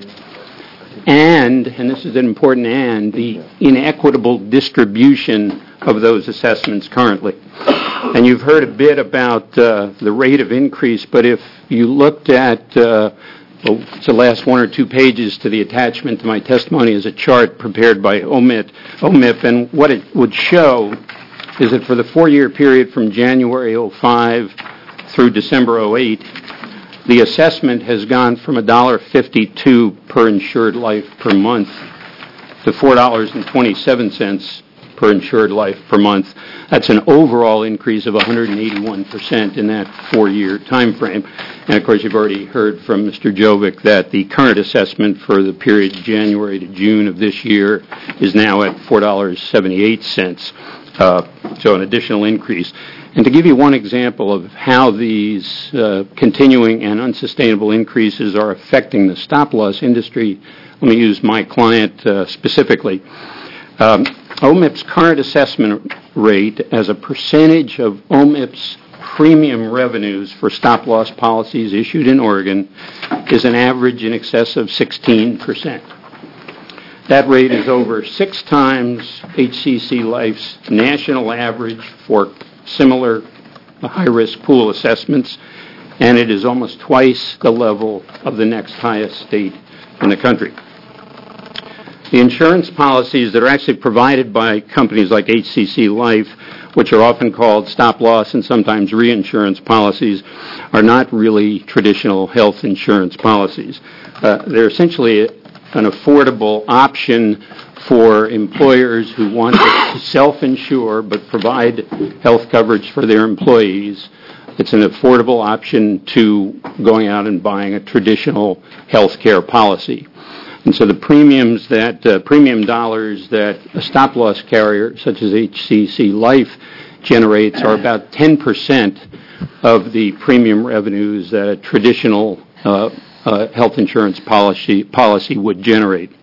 and, and this is an important and, the inequitable distribution of those assessments currently. And you've heard a bit about uh, the rate of increase, but if you looked at, uh, well, it's the last one or two pages to the attachment to my testimony is a chart prepared by O M I P, O M I P, and what it would show is that for the four-year period from January oh five through December oh eight, the assessment has gone from one dollar fifty-two per insured life per month to four dollars and twenty-seven cents per insured life per month. That's an overall increase of one hundred eighty-one percent in that four-year time frame. And of course, you've already heard from Mister Jovic that the current assessment for the period January to June of this year is now at four dollars and seventy-eight cents, uh, so an additional increase. And to give you one example of how these uh, continuing and unsustainable increases are affecting the stop-loss industry, let me use my client uh, specifically. Um, O M I P's current assessment rate as a percentage of O M I P's premium revenues for stop-loss policies issued in Oregon is an average in excess of sixteen percent. That rate is over six times H C C Life's national average for similar high-risk pool assessments, and it is almost twice the level of the next highest state in the country. The insurance policies that are actually provided by companies like H C C Life, which are often called stop-loss and sometimes reinsurance policies, are not really traditional health insurance policies. Uh, they're essentially an affordable option for employers who want to self-insure but provide health coverage for their employees. It's an affordable option to going out and buying a traditional health care policy. And so the premiums that, uh, premium dollars that a stop-loss carrier such as H C C Life generates are about ten percent of the premium revenues that a traditional uh, uh, health insurance policy, policy would generate.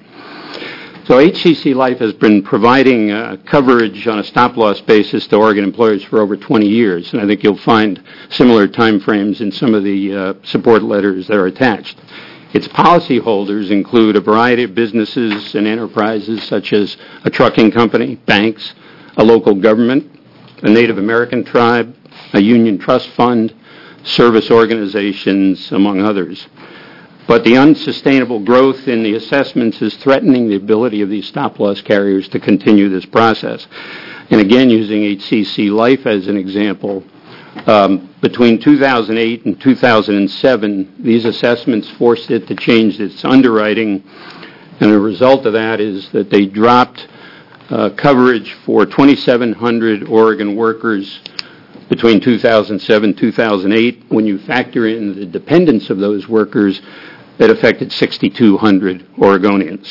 So H C C Life has been providing uh, coverage on a stop-loss basis to Oregon employers for over twenty years, and I think you'll find similar time frames in some of the uh, support letters that are attached. Its policyholders include a variety of businesses and enterprises such as a trucking company, banks, a local government, a Native American tribe, a union trust fund, service organizations, among others. But the unsustainable growth in the assessments is threatening the ability of these stop-loss carriers to continue this process. And again, using H C C Life as an example, um, between two thousand eight and two thousand seven, these assessments forced it to change its underwriting, and the result of that is that they dropped uh, coverage for twenty-seven hundred Oregon workers between two thousand seven and two thousand eight. When you factor in the dependence of those workers, that affected six thousand two hundred Oregonians.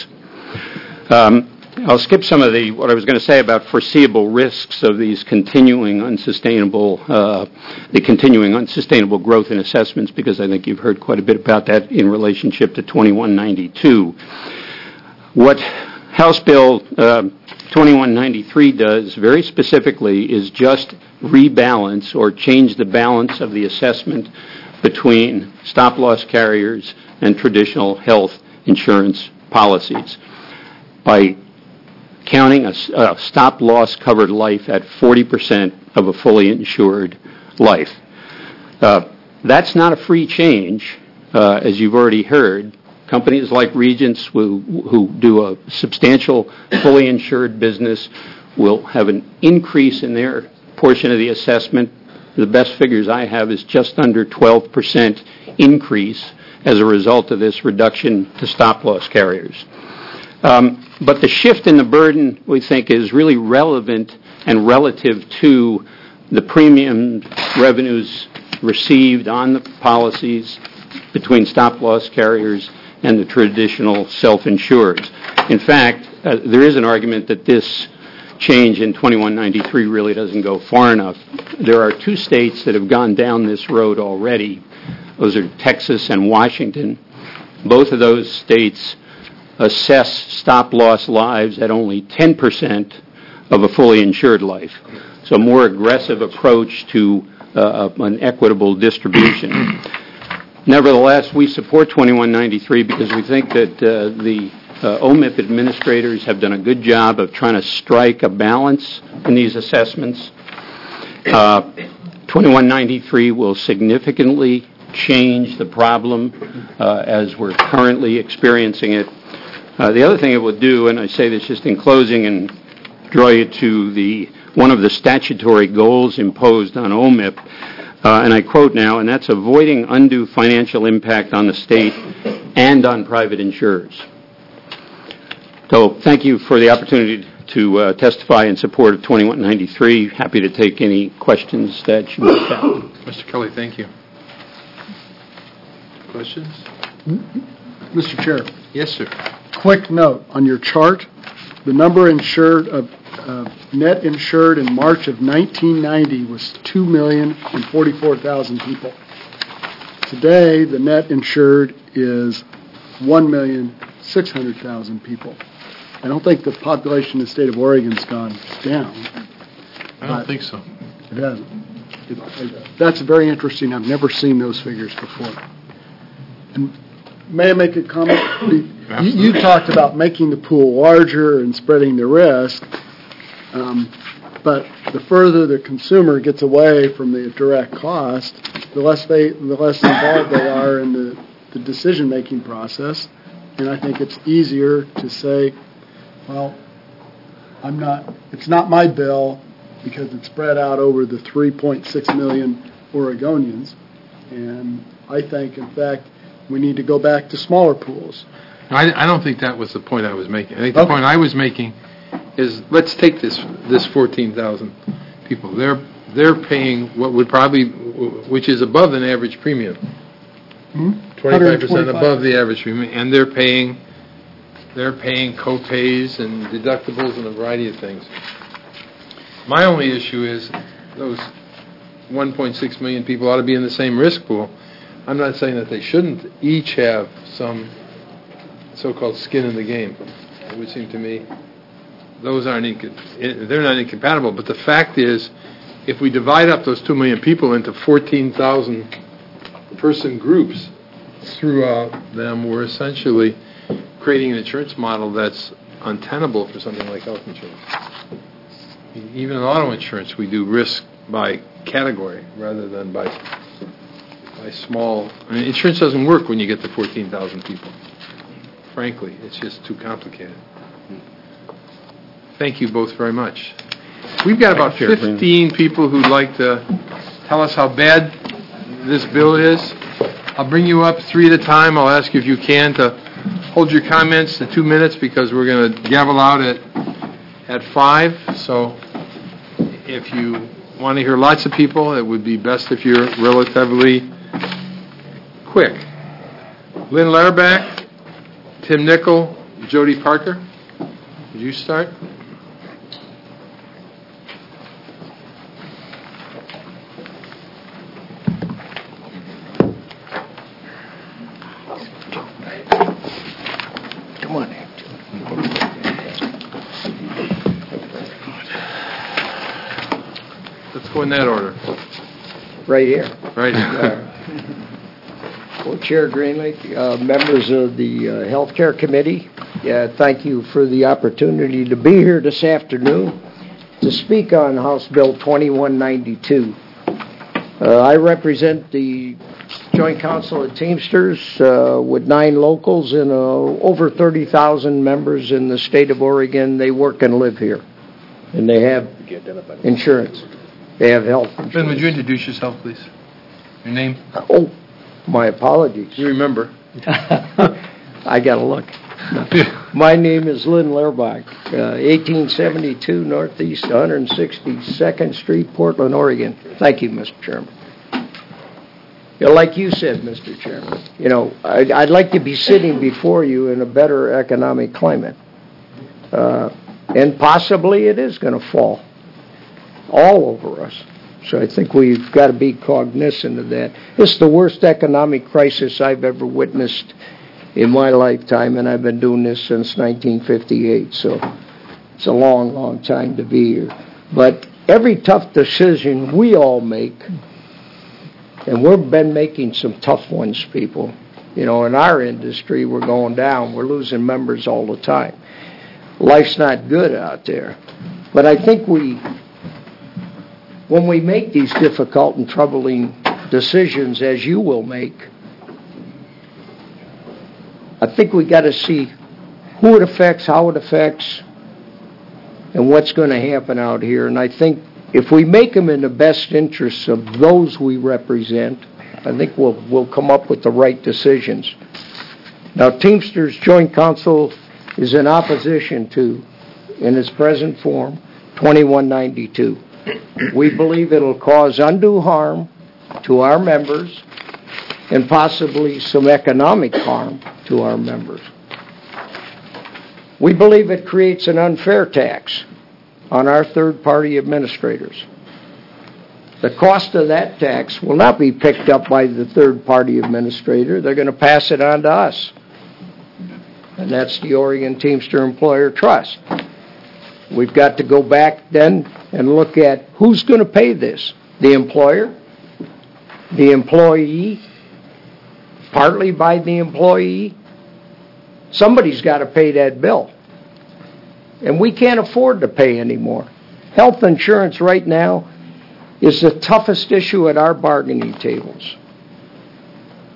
Um, I'll skip some of the what I was going to say about foreseeable risks of these continuing unsustainable, uh, the continuing unsustainable growth in assessments, because I think you've heard quite a bit about that in relationship to twenty-one ninety-two. What House Bill uh, twenty-one ninety-three does very specifically is just rebalance or change the balance of the assessment between stop-loss carriers and traditional health insurance policies by counting a, a stop-loss covered life at forty percent of a fully insured life. Uh, that's not a free change, uh, as you've already heard. Companies like Regents, who, who do a substantial fully insured business, will have an increase in their portion of the assessment. The best figures I have is just under twelve percent increase as a result of this reduction to stop-loss carriers. Um, but the shift in the burden, we think, is really relevant and relative to the premium revenues received on the policies between stop-loss carriers and the traditional self-insureds. In fact, uh, there is an argument that this change in twenty-one ninety-three really doesn't go far enough. There are two states that have gone down this road already. Those are Texas and Washington. Both of those states assess stop-loss lives at only ten percent of a fully insured life. So a more aggressive approach to uh, an equitable distribution. Nevertheless, we support twenty-one ninety-three because we think that uh, the uh, O M I P administrators have done a good job of trying to strike a balance in these assessments. Uh, twenty-one ninety-three will significantly change the problem uh, as we're currently experiencing it. Uh, the other thing it would do, and I say this just in closing and draw you to the one of the statutory goals imposed on O M I P, uh, and I quote now, and that's avoiding undue financial impact on the state and on private insurers. So thank you for the opportunity to uh, testify in support of twenty-one ninety-three. Happy to take any questions that you might have. Mister Kelly, thank you. Questions? Mister Chair. Yes, sir. Quick note on your chart, the number insured of uh, net insured in March of nineteen ninety was two million forty-four thousand people. Today, the net insured is one million six hundred thousand people. I don't think the population in the state of Oregon's gone down. I don't think so. It hasn't. It, it, that's very interesting. I've never seen those figures before. And may I make a comment? You, you talked about making the pool larger and spreading the risk, um, but the further the consumer gets away from the direct cost, the less they, the less involved they are in the, the decision-making process. And I think it's easier to say, Well, I'm not, it's not my bill because it's spread out over the three point six million Oregonians. And I think, in fact, we need to go back to smaller pools. I, I don't think that was the point I was making. I think the Okay. point I was making is, let's take this, this fourteen thousand people. They're, they're paying what would probably, which is above an average premium. Hmm? twenty-five percent above the average premium, and they're paying, they're paying co-pays and deductibles and a variety of things. My only issue is those one point six million people ought to be in the same risk pool. I'm not saying that they shouldn't each have some so-called skin in the game. It would seem to me those aren't, inco- they're not incompatible, but the fact is, if we divide up those two million people into fourteen thousand person groups throughout them, we're essentially creating an insurance model that's untenable for something like health insurance. Even in auto insurance, we do risk by category rather than by by small. I mean, insurance doesn't work when you get to fourteen thousand people. Frankly, it's just too complicated. Thank you both very much. We've got about fifteen people who'd like to tell us how bad this bill is. I'll bring you up three at a time. I'll ask you if you can to hold your comments to two minutes because we're going to gavel out at at five. So if you want to hear lots of people, it would be best if you're relatively quick. Lynn Lairback, Tim Nickel, Jody Parker. Would you start? Come on. Let's go in that order. Right here. Right here. Uh, well, Chair Greenlee, uh, members of the uh, Healthcare Committee, yeah, thank you for the opportunity to be here this afternoon to speak on House Bill twenty-one ninety-two. Uh, I represent the Joint Council of Teamsters uh, with nine locals and uh, over thirty thousand members in the state of Oregon. They work and live here, and they have insurance. They have health insurance. Ben, would you introduce yourself, please? Your name? Oh, my apologies. You remember. I got to look. My name is Lynn Lauerbach, uh, eighteen seventy-two Northeast one hundred sixty-second Street, Portland, Oregon. Thank you, Mister Chairman. You know, like you said, Mister Chairman, you know, I'd, I'd like to be sitting before you in a better economic climate. Uh, and possibly it is going to fall all over us. So I think we've got to be cognizant of that. This is the worst economic crisis I've ever witnessed in my lifetime, and I've been doing this since nineteen fifty-eight, so it's a long, long time to be here. But every tough decision we all make, and we've been making some tough ones, people. You know, in our industry, we're going down. We're losing members all the time. Life's not good out there. But I think we, when we make these difficult and troubling decisions, as you will make, I think we got to see who it affects, how it affects, and what's going to happen out here. And I think if we make them in the best interests of those we represent, I think we'll we'll come up with the right decisions. Now, Teamsters Joint Council is in opposition to, in its present form, twenty-one ninety-two. We believe it'll cause undue harm to our members and possibly some economic harm to our members. We believe it creates an unfair tax on our third-party administrators. The cost of that tax will not be picked up by the third-party administrator. They're going to pass it on to us. And that's the Oregon Teamster Employer Trust. We've got to go back then and look at who's going to pay this. The employer, the employee, partly by the employee. Somebody's got to pay that bill. And we can't afford to pay anymore. Health insurance right now is the toughest issue at our bargaining tables.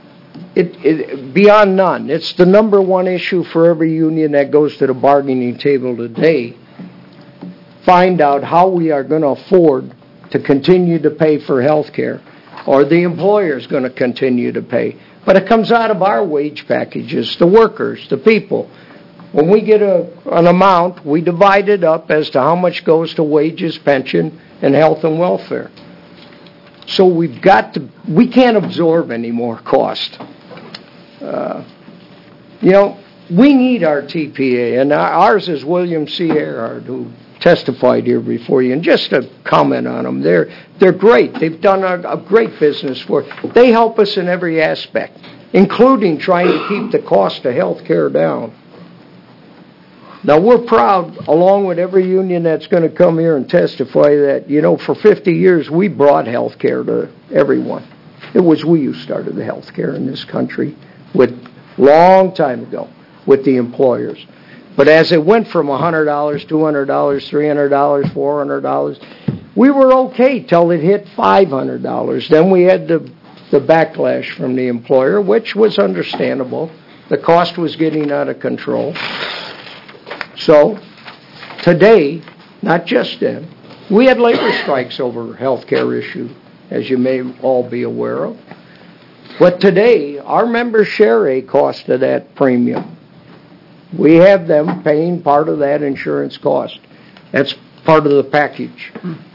it, it beyond none. It's the number one issue for every union that goes to the bargaining table today. Find out how we are going to afford to continue to pay for health care, or the employer is going to continue to pay. But it comes out of our wage packages, the workers, the people. When we get a, an amount, we divide it up as to how much goes to wages, pension, and health and welfare. So we've got to, we can't absorb any more cost. Uh, you know, we need our T P A, and ours is William C. Earhart, who testified here before you. And just to comment on them, they're they're great. They've done a, a great business for it. They help us in every aspect, including trying to keep the cost of health care down. Now, we're proud, along with every union that's going to come here and testify, that, you know, for fifty years we brought health care to everyone. It was we who started the health care in this country, with long time ago, with the employers. But as it went from one hundred dollars, two hundred dollars, three hundred dollars, four hundred dollars, we were okay till it hit five hundred dollars. Then we had the, the backlash from the employer, which was understandable. The cost was getting out of control. So today, not just then, we had labor strikes over health care issue, as you may all be aware of. But today, our members share a cost of that premium. We have them paying part of that insurance cost. That's part of the package.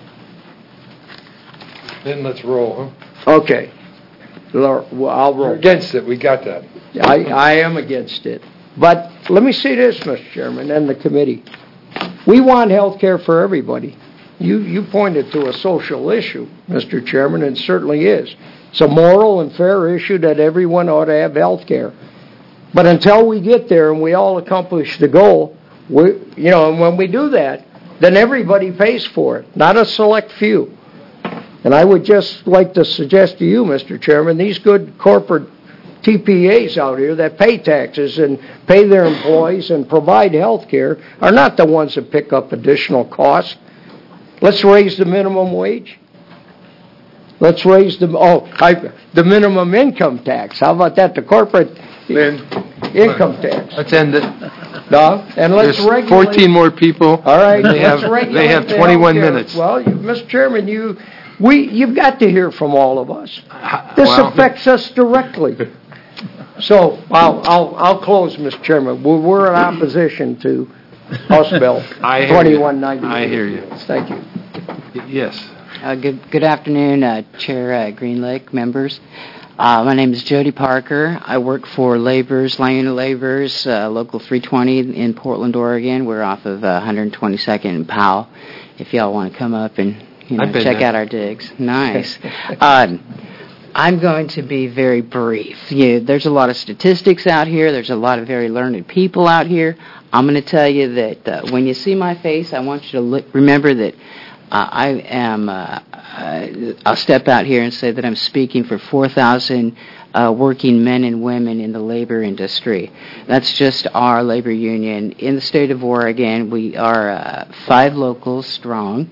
Then let's roll, huh? Okay. Well, I'll roll. You're against it. We got that. I, I am against it. But let me say this, Mister Chairman, and the committee. We want health care for everybody. You, you pointed to a social issue, Mister Chairman, and it certainly is. It's a moral and fair issue that everyone ought to have health care. But until we get there and we all accomplish the goal, we, you know, and when we do that, then everybody pays for it, not a select few. And I would just like to suggest to you, Mister Chairman, these good corporate T P As out here that pay taxes and pay their employees and provide health care are not the ones that pick up additional costs. Let's raise the minimum wage. Let's raise the, oh, I, the minimum income tax. How about that? The corporate then, income tax. Let's end it. No, and let's There's regulate. fourteen more people. All right, They let's have, regulate they have the twenty-one healthcare. minutes. Well, you, Mister Chairman, you, we, you've got to hear from all of us. This well- affects us directly. So I'll, I'll, I'll close, Mister Chairman. We're, we're in opposition to House Bill I hear you. twenty-one ninety. I hear you. Thank you. Yes. Uh, good, good afternoon, uh, Chair uh, Greenlick, members. Uh, my name is Jody Parker. I work for Laborers, Line Laborers, uh, Local three twenty in Portland, Oregon. We're off of uh, one hundred twenty-second and Powell. If y'all want to come up and you know, I've been check there. out our digs, nice. um, I'm going to be very brief. You, there's a lot of statistics out here. There's a lot of very learned people out here. I'm going to tell you that uh, when you see my face, I want you to look, remember that uh, I am. Uh, uh, I'll step out here and say that I'm speaking for four thousand uh, working men and women in the labor industry. That's just our labor union in the state of Oregon. We are uh, five locals strong.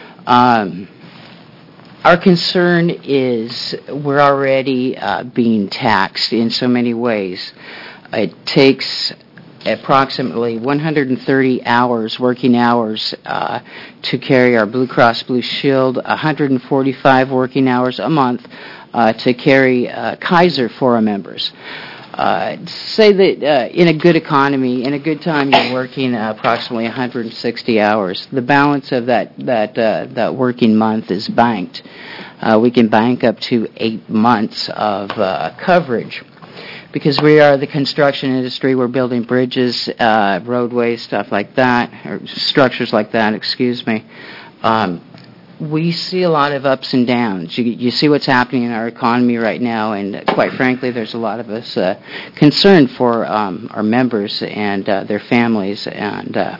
Um, Our concern is we're already uh, being taxed in so many ways. It takes approximately one hundred thirty hours, working hours, uh, to carry our Blue Cross Blue Shield, one hundred forty-five working hours a month uh, to carry uh, Kaiser for our members. Uh, say that uh, in a good economy, in a good time, you're working uh, approximately one hundred sixty hours. The balance of that that uh, that working month is banked. Uh, we can bank up to eight months of uh, coverage because we are the construction industry. We're building bridges, uh, roadways, stuff like that, or structures like that. Excuse me. Um, We see a lot of ups and downs. You, you see what's happening in our economy right now, and uh, quite frankly, there's a lot of us uh, concerned for um, our members and uh, their families. And uh,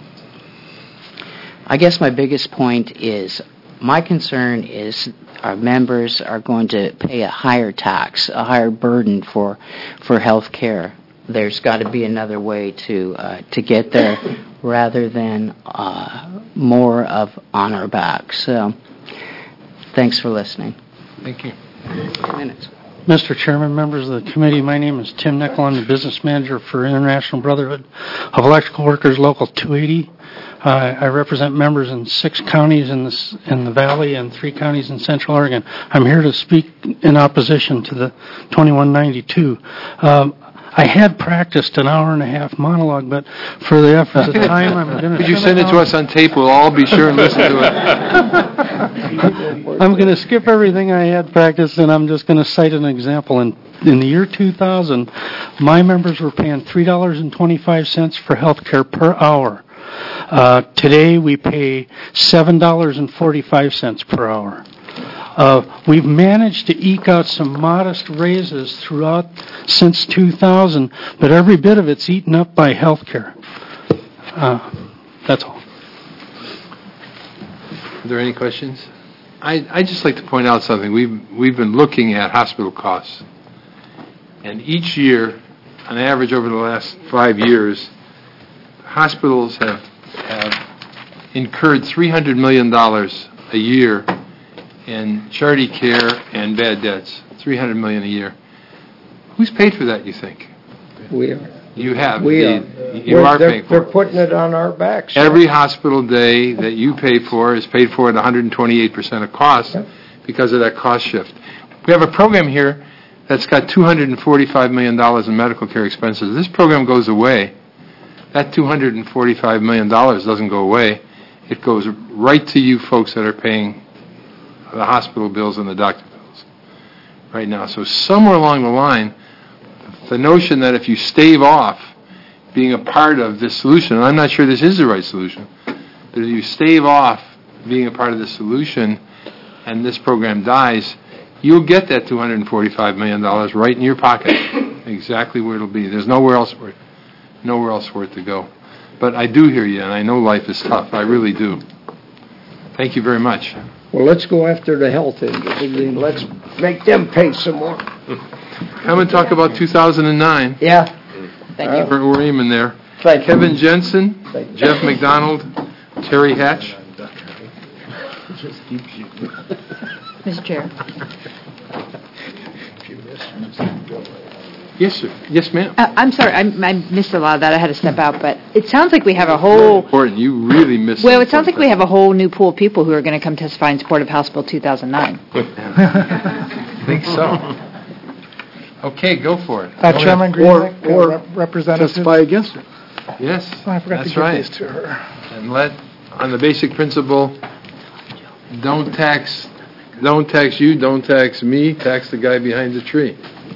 I guess my biggest point is, my concern is our members are going to pay a higher tax, a higher burden for for health care. There's got to be another way to uh, to get there rather than uh, more of on our back. So, thanks for listening. Thank you. Two minutes. Mister Chairman, members of the committee, my name is Tim Nickel. I'm the business manager for International Brotherhood of Electrical Workers Local two eighty. Uh, I represent members in six counties in, this, in the Valley and three counties in Central Oregon. I'm here to speak in opposition to the twenty-one ninety-two. Um, I had practiced an hour and a half monologue, but for the effort of time, I'm going to... Could you send it to us on tape? We'll all be sure and listen to it. I'm going to skip everything I had practiced, and I'm just going to cite an example. In, in the year two thousand, my members were paying three dollars and twenty-five cents for health care per hour. Uh, today, we pay seven dollars and forty-five cents per hour. Uh, we've managed to eke out some modest raises throughout since two thousand, but every bit of it's eaten up by health care. Uh, that's all. Are there any questions? I I just like to point out something. We've we've been looking at hospital costs, and each year, on average over the last five years, hospitals have have incurred three hundred million dollars a year in charity care and bad debts. three hundred million dollars a year. Who's paid for that, you think? We are. You have. We indeed. are. You We're- are they're, paying for They're it. putting it on our backs. Every hospital day that you pay for is paid for at one hundred twenty-eight percent of cost because of that cost shift. We have a program here that's got two hundred forty-five million dollars in medical care expenses. This program goes away. That two hundred forty-five million dollars doesn't go away. It goes right to you folks that are paying the hospital bills and the doctor bills right now. So somewhere along the line, the notion that if you stave off being a part of this solution, and I'm not sure this is the right solution, but if you stave off being a part of this solution and this program dies, you'll get that two hundred forty-five million dollars right in your pocket, exactly where it'll be. There's nowhere else for it, nowhere else for it to go. But I do hear you, and I know life is tough. I really do. Thank you very much. Well, let's go after the health industry and let's make them pay some more. Come and talk about two thousand nine. Yeah. Thank you. We're, we're aiming there. Thank Kevin you. Jensen, Jeff McDonald, Terry Hatch. Mister Chair. Yes, sir. Yes, ma'am. Uh, I'm sorry, I, I missed a lot of that. I had to step out, but it sounds like we have a whole... Important. You really missed Well, it sounds like we have a whole new pool of people who are going to come testify in support of House Bill two thousand nine. I think so. Okay, go for it. Uh, Go Chairman ahead. Greenlick, uh, Rep- Representative. Testify against it. Yes, Oh, I forgot that's to give right. these to her. And let, on the basic principle, don't tax, don't tax you, don't tax me, tax the guy behind the tree.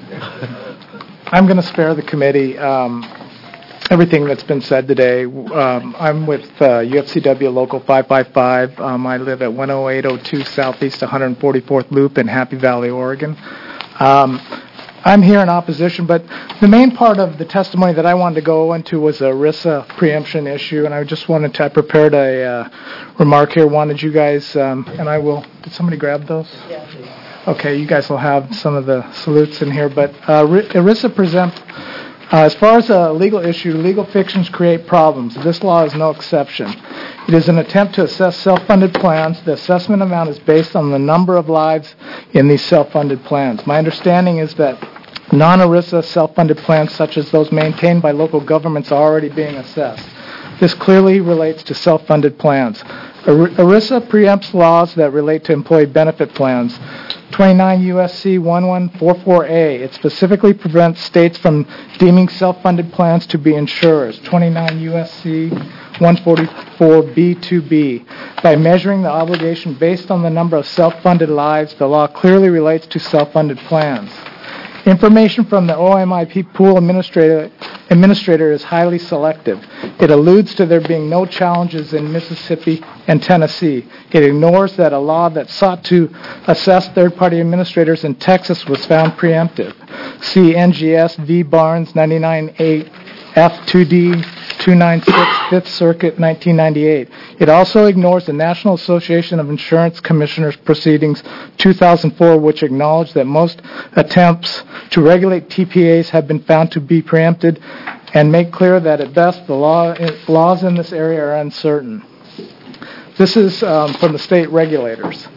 I'm going to spare the committee um, everything that's been said today. Um, I'm with uh, U F C W Local five five five. Um, I live at one oh eight oh two Southeast one hundred forty-fourth Loop in Happy Valley, Oregon. Um, I'm here in opposition, but the main part of the testimony that I wanted to go into was a ERISA preemption issue, and I just wanted to, I prepared a uh, remark here, wanted you guys, um, and I will, did somebody grab those? Yeah, please. Okay, you guys will have some of the salutes in here, but uh, ERISA present, uh, as far as a legal issue, legal fictions create problems. This law is no exception. It is an attempt to assess self-funded plans. The assessment amount is based on the number of lives in these self-funded plans. My understanding is that non-ERISA self-funded plans, such as those maintained by local governments, are already being assessed. This clearly relates to self-funded plans. ERISA preempts laws that relate to employee benefit plans. twenty-nine U S C eleven forty-four A. It specifically prevents states from deeming self-funded plans to be insurers. twenty-nine U S C one forty-four B two B. By measuring the obligation based on the number of self-funded lives, the law clearly relates to self-funded plans. Information from the O M I P pool administrator, administrator is highly selective. It alludes to there being no challenges in Mississippi and Tennessee. It ignores that a law that sought to assess third-party administrators in Texas was found preemptive. See N G S v. Barnes ninety-nine A F two D two ninety-six, Fifth Circuit, nineteen ninety-eight. It also ignores the National Association of Insurance Commissioners Proceedings two thousand four, which acknowledged that most attempts to regulate T P As have been found to be preempted, and make clear that at best the law, laws in this area are uncertain. This is um, from the state regulators.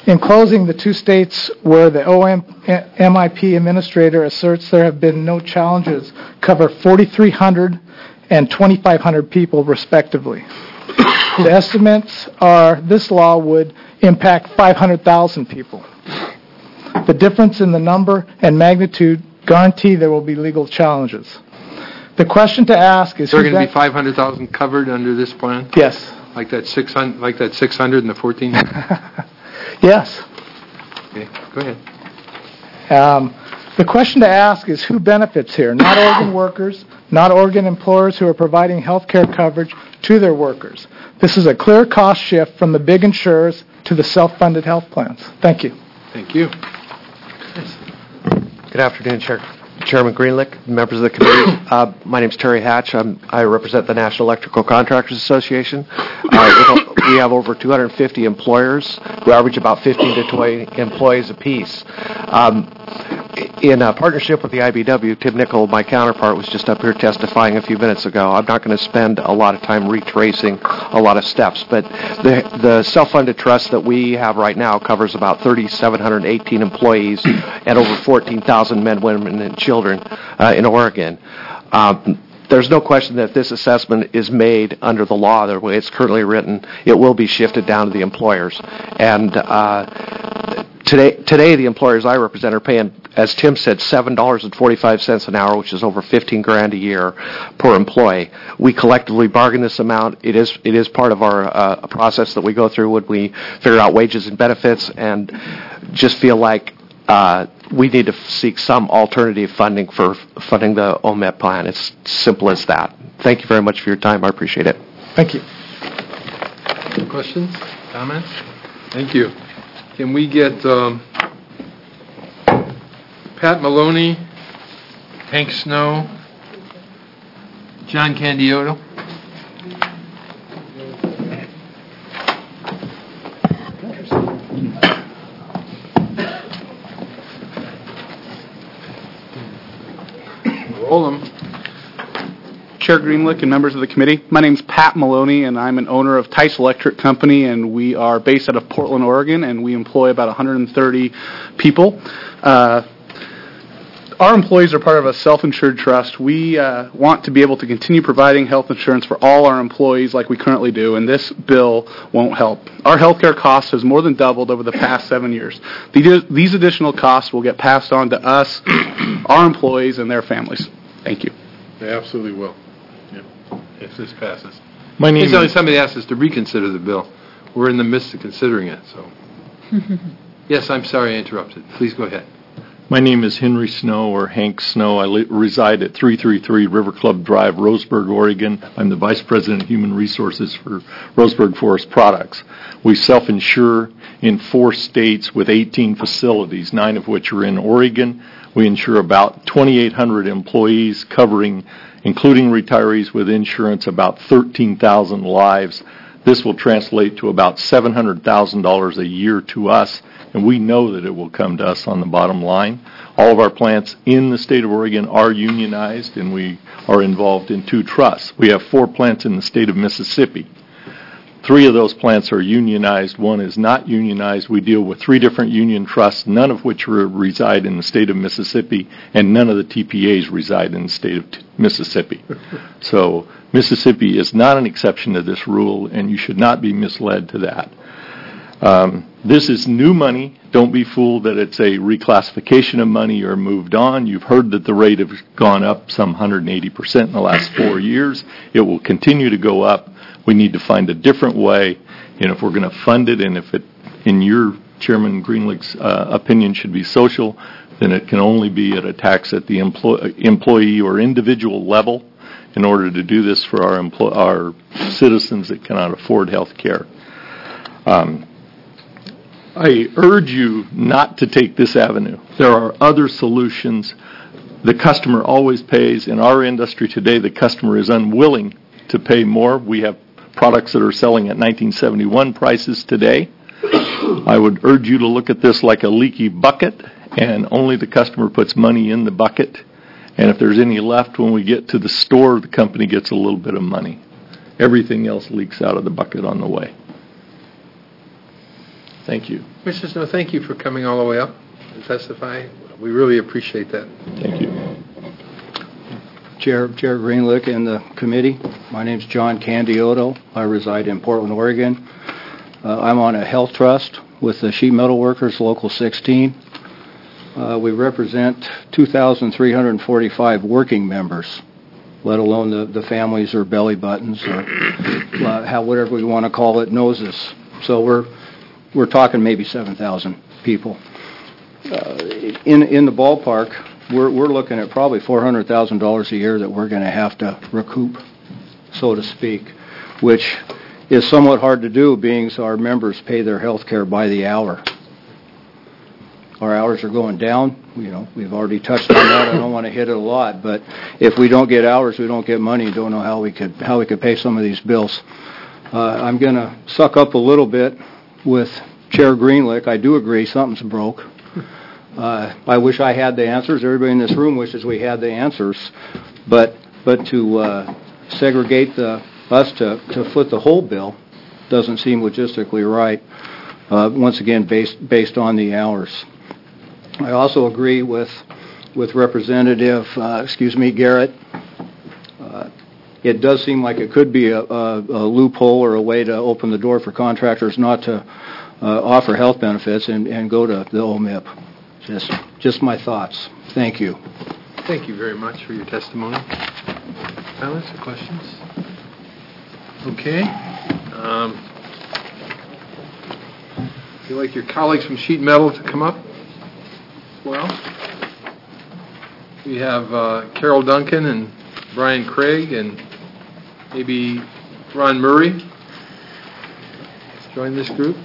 In closing, the two states where the O M I P administrator asserts there have been no challenges cover forty-three hundred and twenty-five hundred people, respectively. The estimates are this law would impact five hundred thousand people. The difference in the number and magnitude guarantee there will be legal challenges. The question to ask is... There are going to be five hundred thousand covered under this plan? Yes. Like that six hundred, like that six hundred and the fourteen hundred? Yes. Okay, go ahead. Um, the question to ask is who benefits here? Not Oregon workers, not Oregon employers who are providing health care coverage to their workers. This is a clear cost shift from the big insurers to the self-funded health plans. Thank you. Thank you. Good afternoon, Chair, Chairman Greenlick, members of the committee. Uh, my name is Terry Hatch. I'm, I represent the National Electrical Contractors Association. Uh, we have over two hundred fifty employers who average about fifteen to twenty employees apiece. Um, in a partnership with the I B W, Tim Nickel, my counterpart, was just up here testifying a few minutes ago. I'm not going to spend a lot of time retracing a lot of steps, but the, the self-funded trust that we have right now covers about three thousand seven hundred eighteen employees and over fourteen thousand men, women, and children uh, in Oregon. Um, There's no question that if this assessment is made under the law, the way it's currently written, it will be shifted down to the employers. And uh, today, today the employers I represent are paying, as Tim said, seven dollars and forty-five cents an hour, which is over fifteen grand a year per employee. We collectively bargain this amount. It is it is part of our uh, process that we go through when we figure out wages and benefits, and just feel like uh, we need to seek some alternative funding for funding the O M E P plan. It's simple as that. Thank you very much for your time. I appreciate it. Thank you. Questions? Comments? Thank you. Can we get um, Pat Maloney, Hank Snow, John Candiotto? Chair Greenlick and members of the committee, my name is Pat Maloney, and I'm an owner of Tice Electric Company, and we are based out of Portland, Oregon, and we employ about one hundred thirty people. Uh, our employees are part of a self-insured trust. We uh, want to be able to continue providing health insurance for all our employees like we currently do, and this bill won't help. Our health care cost has more than doubled over the past seven years. These additional costs will get passed on to us, our employees, and their families. Thank you. They absolutely will, yeah, if this passes. My name Anytime is- somebody asks us to reconsider the bill, we're in the midst of considering it, so. Yes, I'm sorry I interrupted. Please go ahead. My name is Henry Snow, or Hank Snow. I li- reside at three thirty-three River Club Drive, Roseburg, Oregon. I'm the Vice President of Human Resources for Roseburg Forest Products. We self-insure in four states with eighteen facilities, nine of which are in Oregon. We insure about twenty-eight hundred employees, covering, including retirees with insurance, about thirteen thousand lives. This will translate to about seven hundred thousand dollars a year to us, and we know that it will come to us on the bottom line. All of our plants in the state of Oregon are unionized, and we are involved in two trusts. We have four plants in the state of Mississippi. Three of those plants are unionized. One is not unionized. We deal with three different union trusts, none of which re- reside in the state of Mississippi, and none of the T P As reside in the state of t- Mississippi. So Mississippi is not an exception to this rule, and you should not be misled to that. Um, this is new money. Don't be fooled that it's a reclassification of money or moved on. You've heard that the rate has gone up some one hundred eighty percent in the last four years. It will continue to go up. We need to find a different way, and if we're going to fund it, and if it, in your Chairman Greenlick's uh, opinion, should be social, then it can only be at a tax at the employ- employee or individual level in order to do this for our empl- our citizens that cannot afford health care. Um, I urge you not to take this avenue. There are other solutions. The customer always pays. In our industry today, the customer is unwilling to pay more. We have products that are selling at nineteen seventy-one prices today. I would urge you to look at this like a leaky bucket, and only the customer puts money in the bucket. And if there's any left when we get to the store, the company gets a little bit of money. Everything else leaks out of the bucket on the way. Thank you. Commissioner Snow, thank you for coming all the way up to testify. We really appreciate that. Thank you. Chair, Chair Greenlick and the committee. My name's John Candiotto. I reside in Portland, Oregon. Uh, I'm on a health trust with the Sheet Metal Workers Local sixteen. Uh, we represent two thousand three hundred forty-five working members, let alone the, the families or belly buttons or uh, how whatever we want to call it, noses. So we're we're talking maybe seven thousand people. Uh, in in the ballpark, we're we're looking at probably four hundred thousand dollars a year that we're going to have to recoup, so to speak, which is somewhat hard to do, being so our members pay their health care by the hour. Our hours are going down. You know, we've already touched on that. I don't want to hit it a lot, but if we don't get hours, we don't get money. Don't know how we could how we could pay some of these bills. Uh, I'm going to suck up a little bit with Chair Greenlick. I do agree something's broke. Uh, I wish I had the answers. Everybody in this room wishes we had the answers, but but to uh, segregate the us to, to foot the whole bill doesn't seem logistically right. Uh, once again, based based on the hours. I also agree with with Representative, uh, excuse me, Garrett. Uh, it does seem like it could be a, a, a loophole or a way to open the door for contractors not to uh, offer health benefits and, and go to the O M I P. Just just my thoughts. Thank you. Thank you very much for your testimony. Comments or questions? Okay. Um, would you like your colleagues from Sheet Metal to come up? Well, we have uh, Carol Duncan and Brian Craig and maybe Ron Murray join this group.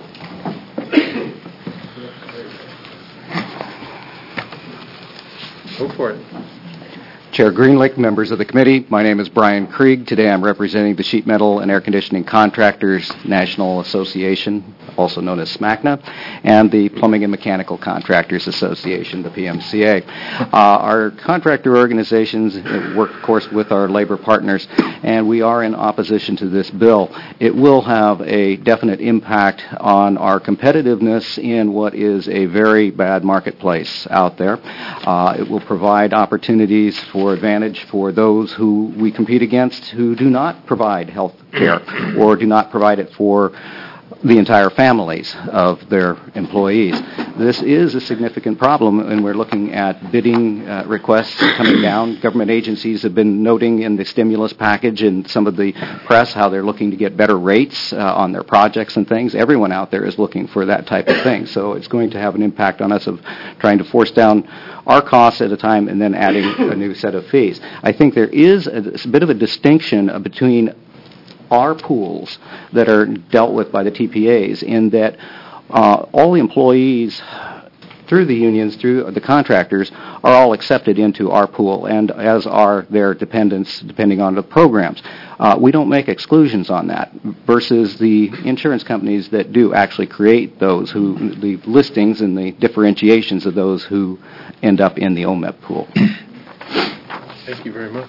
Go for it. Chair Greenlick, members of the committee, my name is Brian Krieg. Today I'm representing the Sheet Metal and Air Conditioning Contractors National Association, also known as SMACNA, and the Plumbing and Mechanical Contractors Association, the P M C A. Uh, our contractor organizations work, of course, with our labor partners, and we are in opposition to this bill. It will have a definite impact on our competitiveness in what is a very bad marketplace out there. Uh, it will provide opportunities for advantage for those who we compete against who do not provide health care or do not provide it for the entire families of their employees. This is a significant problem, and we're looking at bidding uh, requests coming down. Government agencies have been noting in the stimulus package and some of the press how they're looking to get better rates uh, on their projects and things. Everyone out there is looking for that type of thing. So it's going to have an impact on us of trying to force down our costs at a time and then adding a new set of fees. I think there is a, a bit of a distinction uh, between our pools that are dealt with by the T P As in that uh, all the employees through the unions, through the contractors, are all accepted into our pool, and as are their dependents, depending on the programs. Uh, we don't make exclusions on that versus the insurance companies that do actually create those who, the listings and the differentiations of those who end up in the O M E P pool. Thank you very much.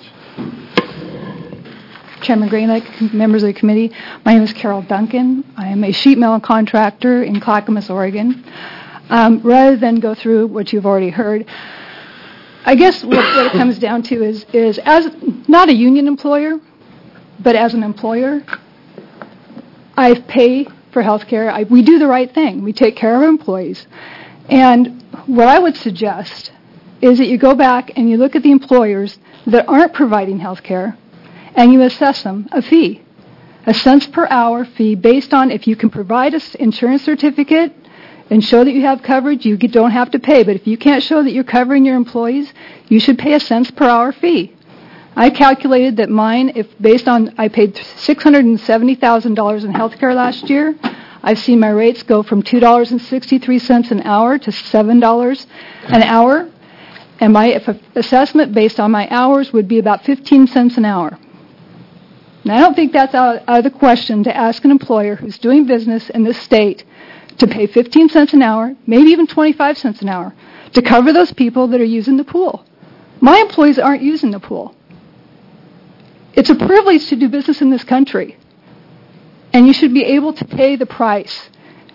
Chairman Greenlick, members of the committee, my name is Carol Duncan. I am a sheet metal contractor in Clackamas, Oregon. Um, rather than go through what you've already heard, I guess what, what it comes down to is, is as not a union employer, but as an employer, I pay for health care. I, we do the right thing. We take care of our employees. And what I would suggest is that you go back and you look at the employers that aren't providing health care, and you assess them a fee, a cents per hour fee based on if you can provide an insurance certificate and show that you have coverage, you don't have to pay. But if you can't show that you're covering your employees, you should pay a cents per hour fee. I calculated that mine, if based on, I paid six hundred seventy thousand dollars in health care last year. I've seen my rates go from two dollars and sixty-three cents an hour to seven dollars an hour. And my if assessment based on my hours would be about fifteen cents an hour. Now, I don't think that's out, out of the question to ask an employer who's doing business in this state to pay fifteen cents an hour, maybe even twenty-five cents an hour, to cover those people that are using the pool. My employees aren't using the pool. It's a privilege to do business in this country, and you should be able to pay the price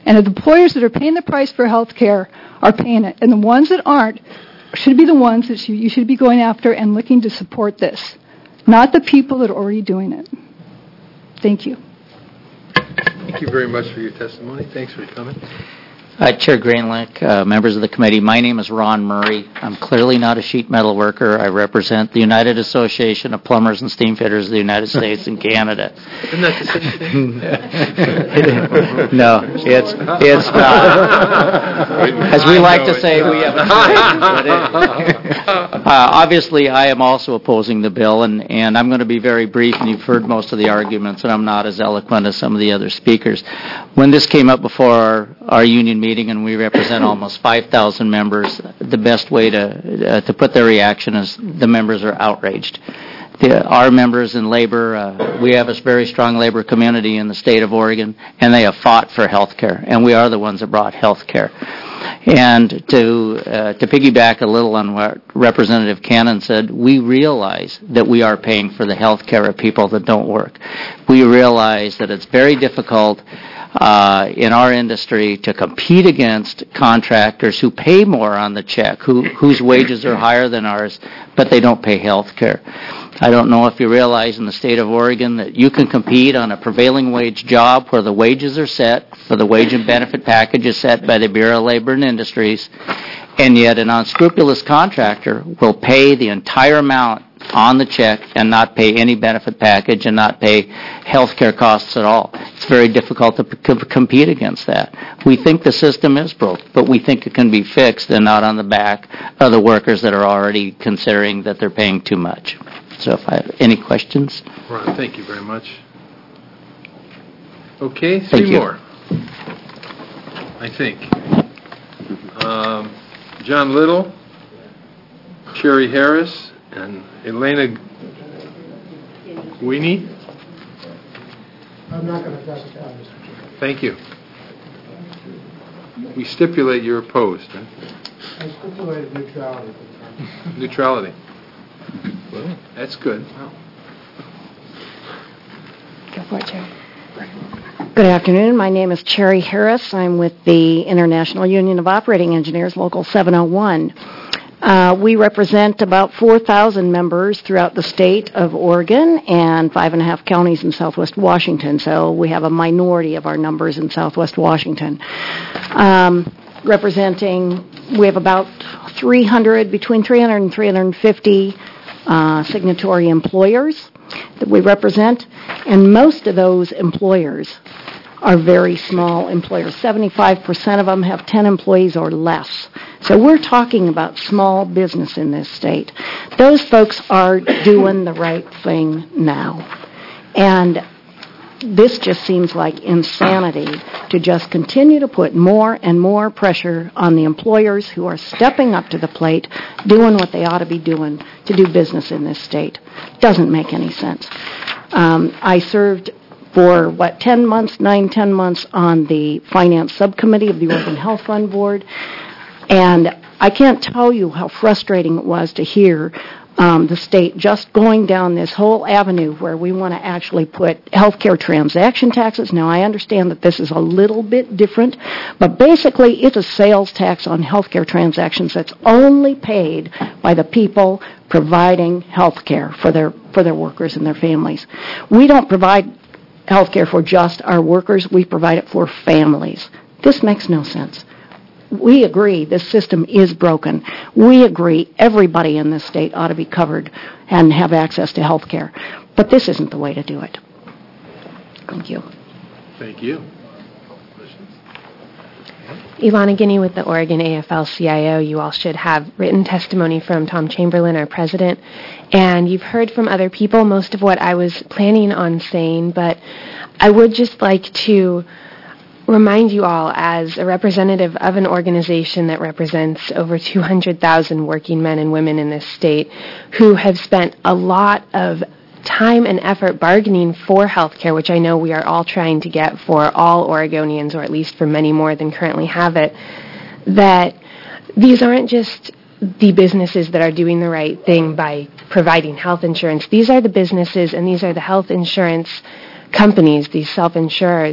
And the employers that are paying the price for health care are paying it. And the ones that aren't should be the ones that you, you should be going after and looking to support this, not the people that are already doing it. Thank you. Thank you very much for your testimony. Thanks for coming. Uh, Chair Greenlick, uh, members of the committee, my name is Ron Murray. I'm clearly not a sheet metal worker. I represent the United Association of Plumbers and Steamfitters of the United States and Canada. Isn't that the same thing? No, it's it's not. As we like to say, we have a uh, obviously, I am also opposing the bill, and, and I'm going to be very brief, and you've heard most of the arguments, and I'm not as eloquent as some of the other speakers. When this came up before our, our union meeting, and we represent almost five thousand members, the best way to uh, to put their reaction is the members are outraged. The, our members in labor, uh, we have a very strong labor community in the state of Oregon, and they have fought for health care, and we are the ones that brought health care. And to uh, to piggyback a little on what Representative Cannon said, we realize that we are paying for the health care of people that don't work. We realize that it's very difficult Uh, in our industry to compete against contractors who pay more on the check, who, whose wages are higher than ours, but they don't pay health care. I don't know if you realize in the state of Oregon that you can compete on a prevailing wage job where the wages are set, for the wage and benefit package is set by the Bureau of Labor and Industries, and yet an unscrupulous contractor will pay the entire amount on the check and not pay any benefit package and not pay health care costs at all. It's very difficult to p- compete against that. We think the system is broke, but we think it can be fixed and not on the back of the workers that are already considering that they're paying too much. So if I have any questions. Ron, thank you very much. Okay, three Thank you. more, I think. Um, John Little, Sherry Harris, and Elena Guini. I'm not going to testify, Mister Chair. Thank you. We stipulate you're opposed. Huh? I stipulated neutrality. Neutrality. Well, that's good. Go for it, Chair. Good afternoon. My name is Cherry Harris. I'm with the International Union of Operating Engineers, Local seven oh one. Uh, we represent about four thousand members throughout the state of Oregon and five and a half counties in southwest Washington, so we have a minority of our numbers in southwest Washington. Um, representing, we have about three hundred, between three hundred and three hundred fifty uh, signatory employers that we represent, and most of those employers are very small employers. seventy-five percent of them have ten employees or less. So we're talking about small business in this state. Those folks are doing the right thing now. And this just seems like insanity to just continue to put more and more pressure on the employers who are stepping up to the plate, doing what they ought to be doing to do business in this state. Doesn't make any sense. Um, I served for, what, ten months, nine, ten months on the Finance Subcommittee of the Oregon Health Fund Board, and I can't tell you how frustrating it was to hear um, the state just going down this whole avenue where we want to actually put healthcare transaction taxes. Now, I understand that this is a little bit different, but basically it's a sales tax on healthcare transactions that's only paid by the people providing healthcare for their for their workers and their families. We don't provide health care for just our workers. We provide it for families. This makes no sense. We agree this system is broken. We agree everybody in this state ought to be covered and have access to health care. But this isn't the way to do it. Thank you. Thank you. Ilana Guinea with the Oregon A F L C I O. You all should have written testimony from Tom Chamberlain, our president, and you've heard from other people most of what I was planning on saying, but I would just like to remind you all, as a representative of an organization that represents over two hundred thousand working men and women in this state who have spent a lot of time and effort bargaining for health care, which I know we are all trying to get for all Oregonians, or at least for many more than currently have it, that these aren't just the businesses that are doing the right thing by providing health insurance. These are the businesses and these are the health insurance companies, these self-insurers,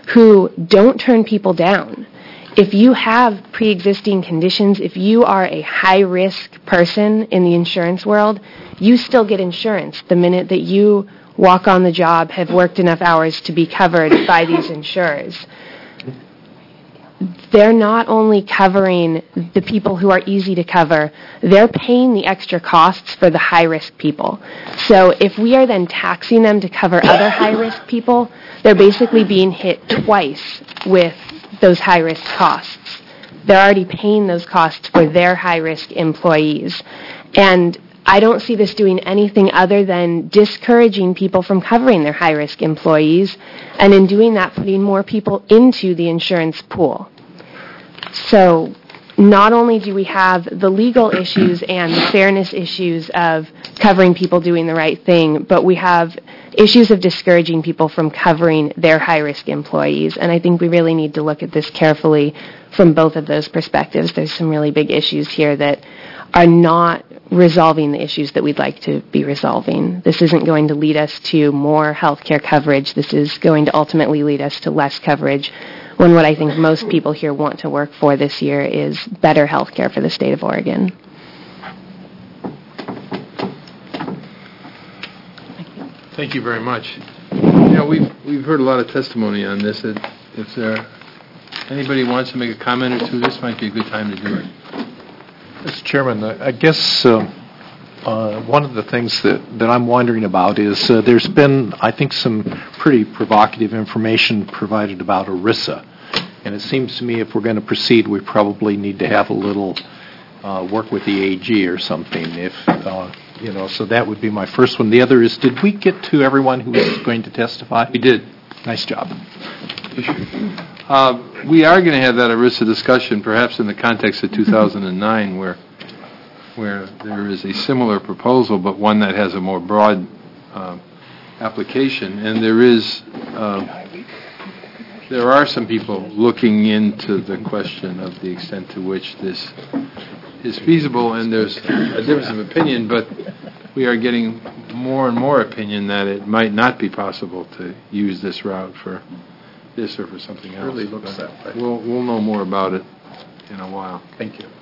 who don't turn people down. If you have pre-existing conditions, if you are a high-risk person in the insurance world, you still get insurance the minute that you walk on the job, have worked enough hours to be covered by these insurers. They're not only covering the people who are easy to cover, they're paying the extra costs for the high-risk people. So if we are then taxing them to cover other high-risk people, they're basically being hit twice with those high-risk costs. They're already paying those costs for their high-risk employees. And I don't see this doing anything other than discouraging people from covering their high-risk employees, and in doing that, putting more people into the insurance pool. So not only do we have the legal issues and the fairness issues of covering people doing the right thing, but we have issues of discouraging people from covering their high-risk employees. And I think we really need to look at this carefully from both of those perspectives. There's some really big issues here that are not resolving the issues that we'd like to be resolving. This isn't going to lead us to more health care coverage. This is going to ultimately lead us to less coverage, when what I think most people here want to work for this year is better health care for the state of Oregon. Thank you very much. You know, we've, we've heard a lot of testimony on this. If if there anybody wants to make a comment or two, this might be a good time to do it. Mister Chairman, I I guess uh, uh, one of the things that, that I'm wondering about is uh, there's been, I think, some pretty provocative information provided about ERISA. And it seems to me if we're going to proceed, we probably need to have a little uh, work with the A G or something. If uh, you know, so that would be my first one. The other is, did we get to everyone who was going to testify? We did. Nice job. Uh, we are going to have that ERISA discussion, perhaps in the context of two thousand nine, where where there is a similar proposal, but one that has a more broad uh, application. And there is, uh, there are some people looking into the question of the extent to which this is feasible, and there's a difference of opinion, but we are getting more and more opinion that it might not be possible to use this route for this or for something else. It really looks that way. We'll, we'll know more about it in a while. Thank you.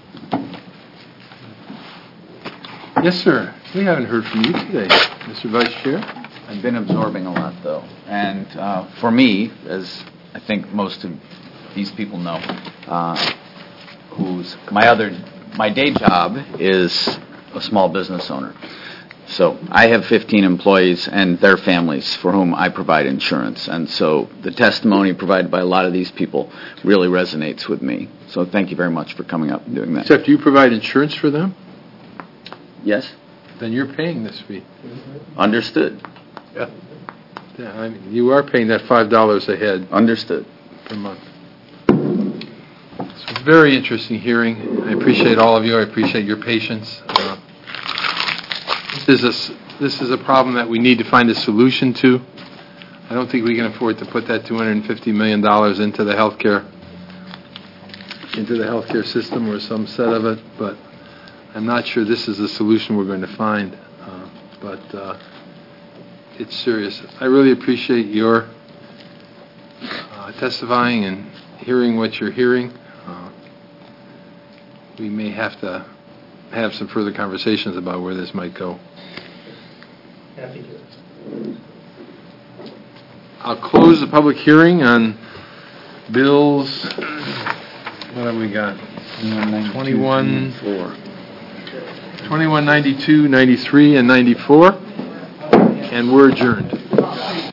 Yes, sir. We haven't heard from you today, Mister Vice Chair. I've been absorbing a lot, though. And uh, for me, as I think most of these people know, uh, who's my other, my day job is a small business owner. So I have fifteen employees and their families for whom I provide insurance. And so the testimony provided by a lot of these people really resonates with me. So thank you very much for coming up and doing that. Except you provide insurance for them? Yes. Then you're paying this fee. Understood. Yeah. Yeah, I mean, you are paying that five dollars a head. Understood. Per month. It's a very interesting hearing. I appreciate all of you. I appreciate your patience. Uh, This is, a, this is a problem that we need to find a solution to. I don't think we can afford to put that two hundred fifty million dollars into the healthcare into the healthcare system or some set of it, but I'm not sure this is the solution we're going to find. Uh, but uh, it's serious. I really appreciate your uh, testifying and hearing what you're hearing. Uh, we may have to have some further conversations about where this might go. Happy to. I'll close the public hearing on bills. What have we got? twenty-one, twenty-one ninety-two, ninety-three, and ninety-four. And we're adjourned.